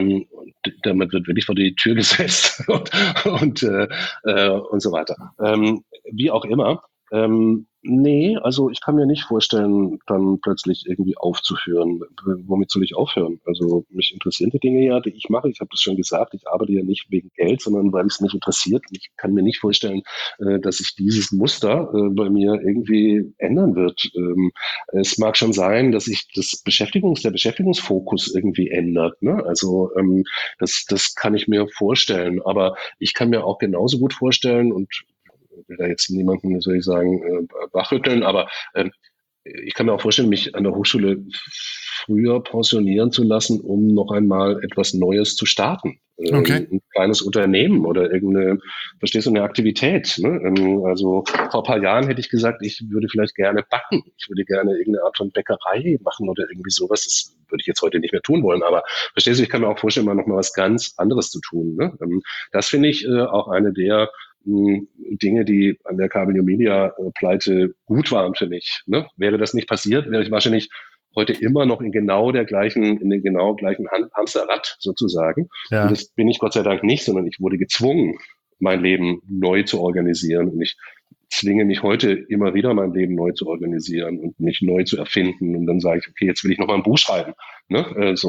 damit wird wirklich vor die Tür gesetzt und so weiter. Wie auch immer. Nee, also ich kann mir nicht vorstellen, dann plötzlich irgendwie aufzuhören. Womit soll ich aufhören? Also mich interessieren die Dinge ja, die ich mache. Ich habe das schon gesagt, ich arbeite ja nicht wegen Geld, sondern weil es mich interessiert. Ich kann mir nicht vorstellen, dass sich dieses Muster bei mir irgendwie ändern wird. Es mag schon sein, dass sich der Beschäftigungsfokus irgendwie ändert. Ne? Also das kann ich mir vorstellen. Aber ich kann mir auch genauso gut vorstellen, und will da jetzt niemanden, wie soll ich sagen, wachrütteln, aber ich kann mir auch vorstellen, mich an der Hochschule früher pensionieren zu lassen, um noch einmal etwas Neues zu starten. Okay. Ein kleines Unternehmen oder verstehst du, eine Aktivität. Ne? Also vor ein paar Jahren hätte ich gesagt, ich würde vielleicht gerne backen. Ich würde gerne irgendeine Art von Bäckerei machen oder irgendwie sowas. Das würde ich jetzt heute nicht mehr tun wollen. Aber verstehst du, ich kann mir auch vorstellen, mal noch mal was ganz anderes zu tun. Ne? Das finde ich auch eine der Dinge, die an der Cabrio Media Pleite gut waren für mich. Ne? Wäre das nicht passiert, wäre ich wahrscheinlich heute immer noch in dem genau gleichen Hamsterrad sozusagen. Ja. Und das bin ich Gott sei Dank nicht, sondern ich wurde gezwungen, mein Leben neu zu organisieren. Und ich zwinge mich heute immer wieder, mein Leben neu zu organisieren und mich neu zu erfinden. Und dann sage ich, okay, jetzt will ich noch mal ein Buch schreiben. Ne?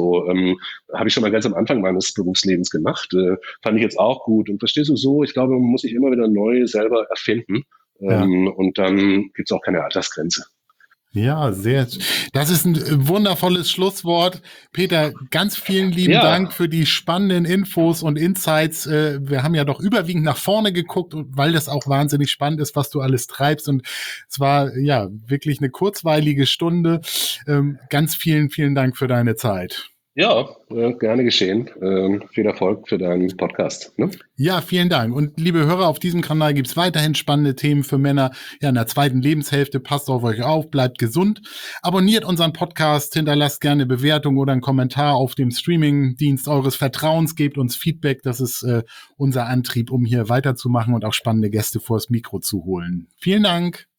Habe ich schon mal ganz am Anfang meines Berufslebens gemacht. Fand ich jetzt auch gut. Und verstehst du so, ich glaube, man muss sich immer wieder neu selber erfinden. Ja. Und dann gibt es auch keine Altersgrenze. Ja, das ist ein wundervolles Schlusswort. Peter, ganz vielen lieben Dank für die spannenden Infos und Insights. Wir haben ja doch überwiegend nach vorne geguckt, weil das auch wahnsinnig spannend ist, was du alles treibst. Und es war ja wirklich eine kurzweilige Stunde. Ganz vielen Dank für deine Zeit. Ja, gerne geschehen. Viel Erfolg für deinen Podcast. Ne? Ja, vielen Dank. Und liebe Hörer, auf diesem Kanal gibt's weiterhin spannende Themen für Männer in der zweiten Lebenshälfte. Passt auf euch auf, bleibt gesund. Abonniert unseren Podcast, hinterlasst gerne Bewertung oder einen Kommentar auf dem Streaming-Dienst eures Vertrauens. Gebt uns Feedback. Das ist unser Antrieb, um hier weiterzumachen und auch spannende Gäste vors Mikro zu holen. Vielen Dank.